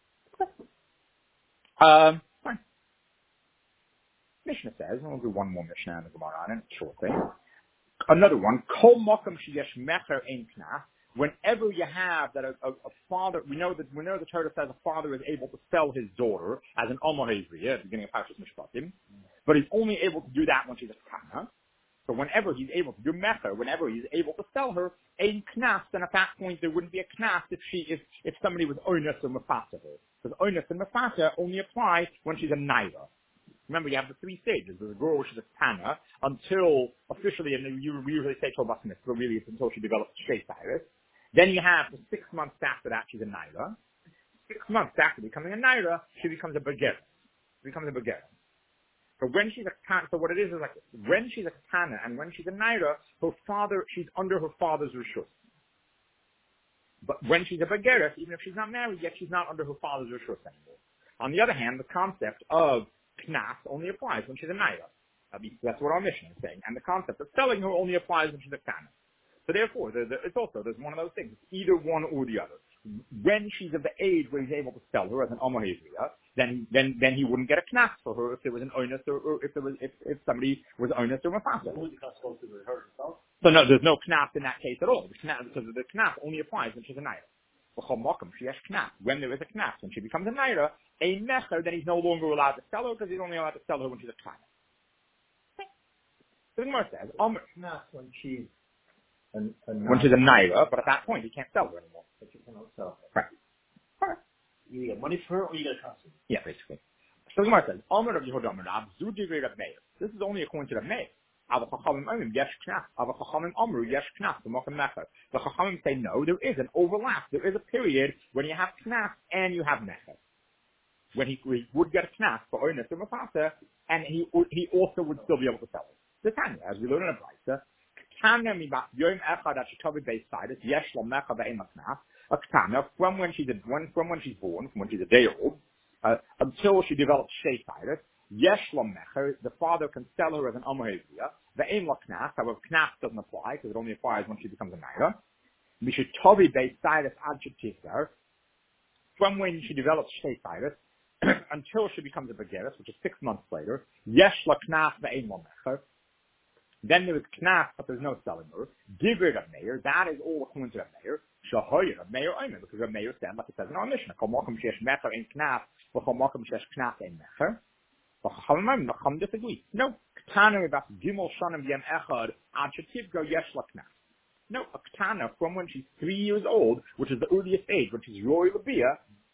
Um. Fine. Mishnah says, and we'll do one more Mishnah in the Gemara on it, short thing. Another one, kol mokum sheyesh mecher ein knach. whenever you have that a, a, a father, we know that we know the Torah says a father is able to sell his daughter as an Omer Hezriya at the beginning of Parshas Mishpatim, but he's only able to do that when she's a Kana. So whenever he's able to do mecher, whenever he's able to sell her, a knas, then at that point there wouldn't be a knas if she if if somebody was oinus or mafasa her. Because oinus and mafasa only apply when she's a naira. Remember, you have the three stages. There's a girl, she's a tana, until officially, and you usually say till bas mitzvah, really it's until she develops shei cyrus. Then you have for six months after that, she's a naira. Six months after becoming a naira, she becomes a begeret. She becomes a begeret. So when she's a kana, so what it is is like, when she's a kana and when she's a naira, her father, she's under her father's rishus. But when she's a begeret, even if she's not married yet, she's not under her father's rishus anymore. On the other hand, the concept of knas only applies when she's a naira. That's what our mission is saying. And the concept of selling her only applies when she's a kana. So therefore, the, the, it's also, there's one of those things. It's either one or the other. When she's of the age where he's able to sell her as an Omer Hezriya, then, then, then he wouldn't get a knas for her if there was an oinus or, or if there was, if, if somebody was oinus or mafasa. So no, there's no knas in that case at all. The knas, because the knas only applies when she's a naira. When there is a knas, when she becomes a naira, a mecher, then he's no longer allowed to sell her because he's only allowed to sell her when she's a kana. So the Gemara says, Omer, knas when she's a, a when she's a naira, but at that point he can't sell her anymore. But you cannot sell her. Right. All right. You get money for her or you get a transfer? Yeah, basically. So the Gemara says, Omer of Yehuda Omer Rab, Zudigre Rab Meir. This is only according to Rab Meir. The Chachamim say no, there is an overlap. There is a period when you have knas and you have mecher. When he, he would get a knas for oinus or mafasa, and he he also would still be able to sell it. The Tanya, as we learn in a brayta, Tanya mibat yom echad that she covered base side is yesh lo mecher ve'em knas. A Tanya from when she's a, when, from when she's born, from when she's a day old, uh, until she develops shei cyrus. Yesh lo mecher, the father can sell her as an Omer Hezriya. The aim lo knas, however, knas doesn't apply because it only applies when she becomes a naira. Mishatovi base cyrus ad shetifzer, from when she develops shei cyrus until she becomes a begeres, which is six months later. Yesh lo knas the aim lo mecher. Then there is knas, but there's no selling her. Divrei Rab Meir, that is all according to Rab Meir. Shahoyer Rab Meir oimer, because Rab Meir said, like it says in our Mishnah, kol mokum sheyesh mecher in knas, v'kol mokum sheyesh knas in mecher. But Chachamim, the Chachamim disagree. No, Ketana about Gimel Shanim Yem Echad Ad Shetivgo Yesh Laknas. No, a Ketana from when she's three years old, which is the earliest age, when she's Roy Labia,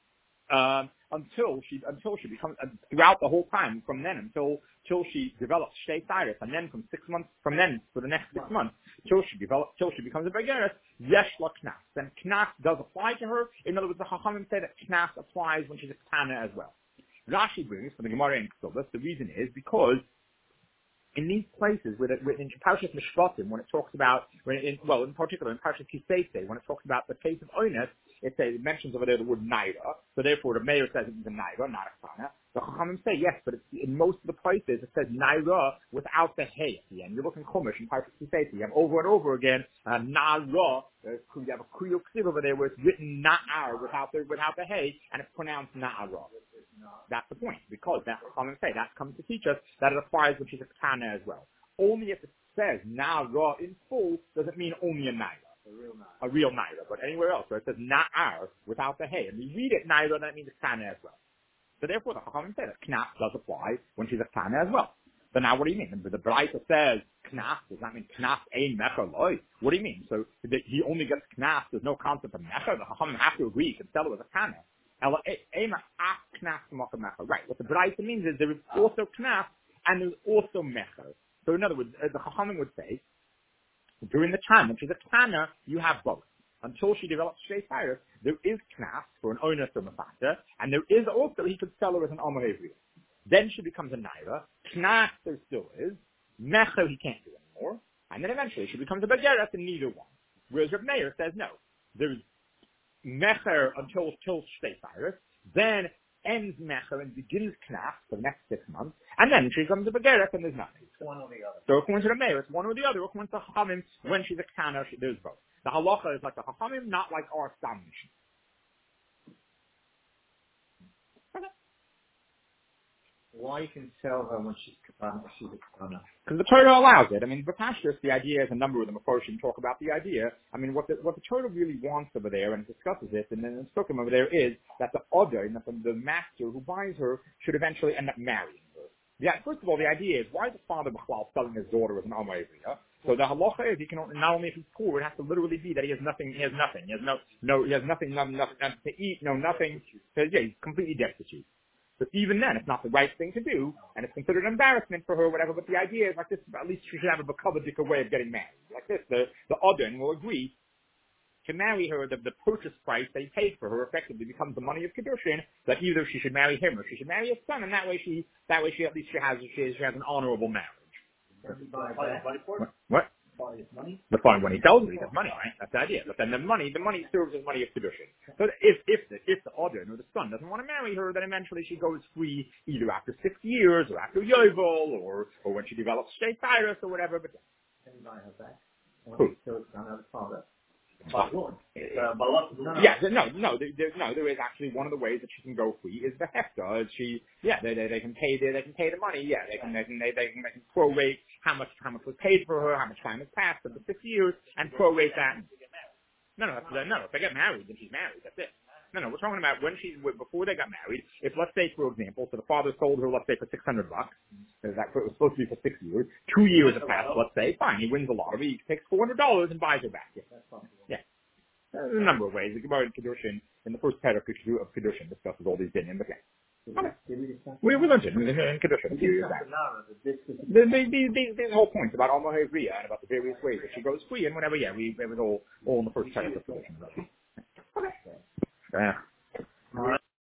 um, until she until she becomes uh, throughout the whole time from then until till she develops shei cyrus, and then from six months from then for the next six months till she develops till she becomes a begeres yesh laknas. Then knas does apply to her. In other words, the Chachamim say that knas applies when she's a ketana as well. Rashi brings from the Gemara in Ksubas, the reason is because in these places, with, with in Parshas Mishpatim, when it talks about, when it, in, well, in particular in Parshas Kisei, when it talks about the case of Oinus, it says, it mentions over there the word Naira, so therefore the mayor says it's a Naira, not a Kana. The Chachamim say yes, but it's, in most of the places it says Naira without the Hey at the end. You look in Chumash in Parshas Kisei, you have over and over again, uh, Nara, uh, you have a Kriyo Ksiv over there where it's written Na'ar without the, without the Hey, and it's pronounced Na'ara. That's the point, because that Chachamim say that comes to teach us that it applies when she's a Kana as well. Only if it says Na'ara in full does it mean only a Naira. A real Naira. A real Naira, but anywhere else where it says Na'ar without the Hey, and we read it Naira, that means a Kana as well. So therefore the Chachamim say that Knas does apply when she's a Kana as well. So now what do you mean? The Braita says Knas, does that mean Knas ein Mecher loy? What do you mean? So that he only gets Knas, there's no concept of Mecher, the Chachamim have to agree, he can sell it as a Kana. Right. What the Braita means is there is also Knas and there's also Mecher. So in other words, the Chachamim would say, during the time when she's a Kana, you have both. Until she develops shei cyrus, there is Knas for an oinus or mafata, and there is also, he could sell her as an Omer Hezriya. Then she becomes a Naira. Knas there still is. Mecher he can't do anymore. And then eventually she becomes a Begeres in neither one. Whereas Reb Meir says no. There's Mecher until, till shei cyrus, then ends Mecher and begins Knas for the next six months, and then she becomes a Begeres and there's nothing. It's one or the other. So according to the Meir, it's one or the other. According to Chachamim, when she's a Kana, she, there's both. The halacha is like the Chachamim, not like our Stam Mishnah. Why you can sell her when she's Kabbalah, she's a Kabbalah? Because the Torah allows it. I mean, B'Pashtus, the idea is a number of them, of course, you can talk about the idea. I mean, what the, what the Torah really wants over there, and it discusses it, and then in Sukkim over there, is that the other, that the, the master who buys her should eventually end up marrying her. Yeah, first of all, the idea is, why is the father B'chlal selling his daughter as an Amma Ivriya? So the halacha is, he can only, not only if he's poor, it has to literally be that he has nothing, he has nothing, he has no, no, he has nothing, nothing, nothing, nothing to eat, no nothing. So yeah, he's completely destitute. But even then, it's not the right thing to do, and it's considered an embarrassment for her, whatever. But the idea is like this: at least she should have a bekavadika way of getting married. Like this, the the Adon will agree to marry her. The, the purchase price they paid for her effectively becomes the money of Kedushin. That either she should marry him or she should marry his son, and that way she that way she at least she has she, she has an honorable marriage. What? what? But fine, when he tells her he has money, right? That's the idea. But then the money, the money serves as money of Kedushin. So if, if the, if the Adon or the son doesn't want to marry her, then eventually she goes free either after six years or after Yovel or, or when she develops Shay Cyrus or whatever. But Can you buy her back? Who? So it's another father. By what? Uh, no, yeah, no, no, there, there, no. There is actually one of the ways that she can go free is the hefta. Is she? Yeah, they, they they can pay the they can pay the money. Yeah, they can they can they, they can, they can prorate how much how much was paid for her, how much time has passed of the six years, and prorate that. No, no, that's, no. If they get married, then she's married. That's it. No, no. We're talking about when she's before they got married. If let's say, for example, so the father sold her, let's say, for six hundred bucks. That it was supposed to be for six years. Two years have passed. Let's say, fine. He wins the lottery. He takes four hundred dollars and buys her back. Yeah. Yeah. There's a number of ways. The Gemara in Kedushin, in the first part of Kedushin, discusses all these dinim. But yeah. Okay. We, we learned it in, in, in Kedushin a few years back. The, the, the, the, the whole point about Alma Hevriya and about the various ways that she goes free and whatever, yeah, we, it was all, all in the first part of Kedushin.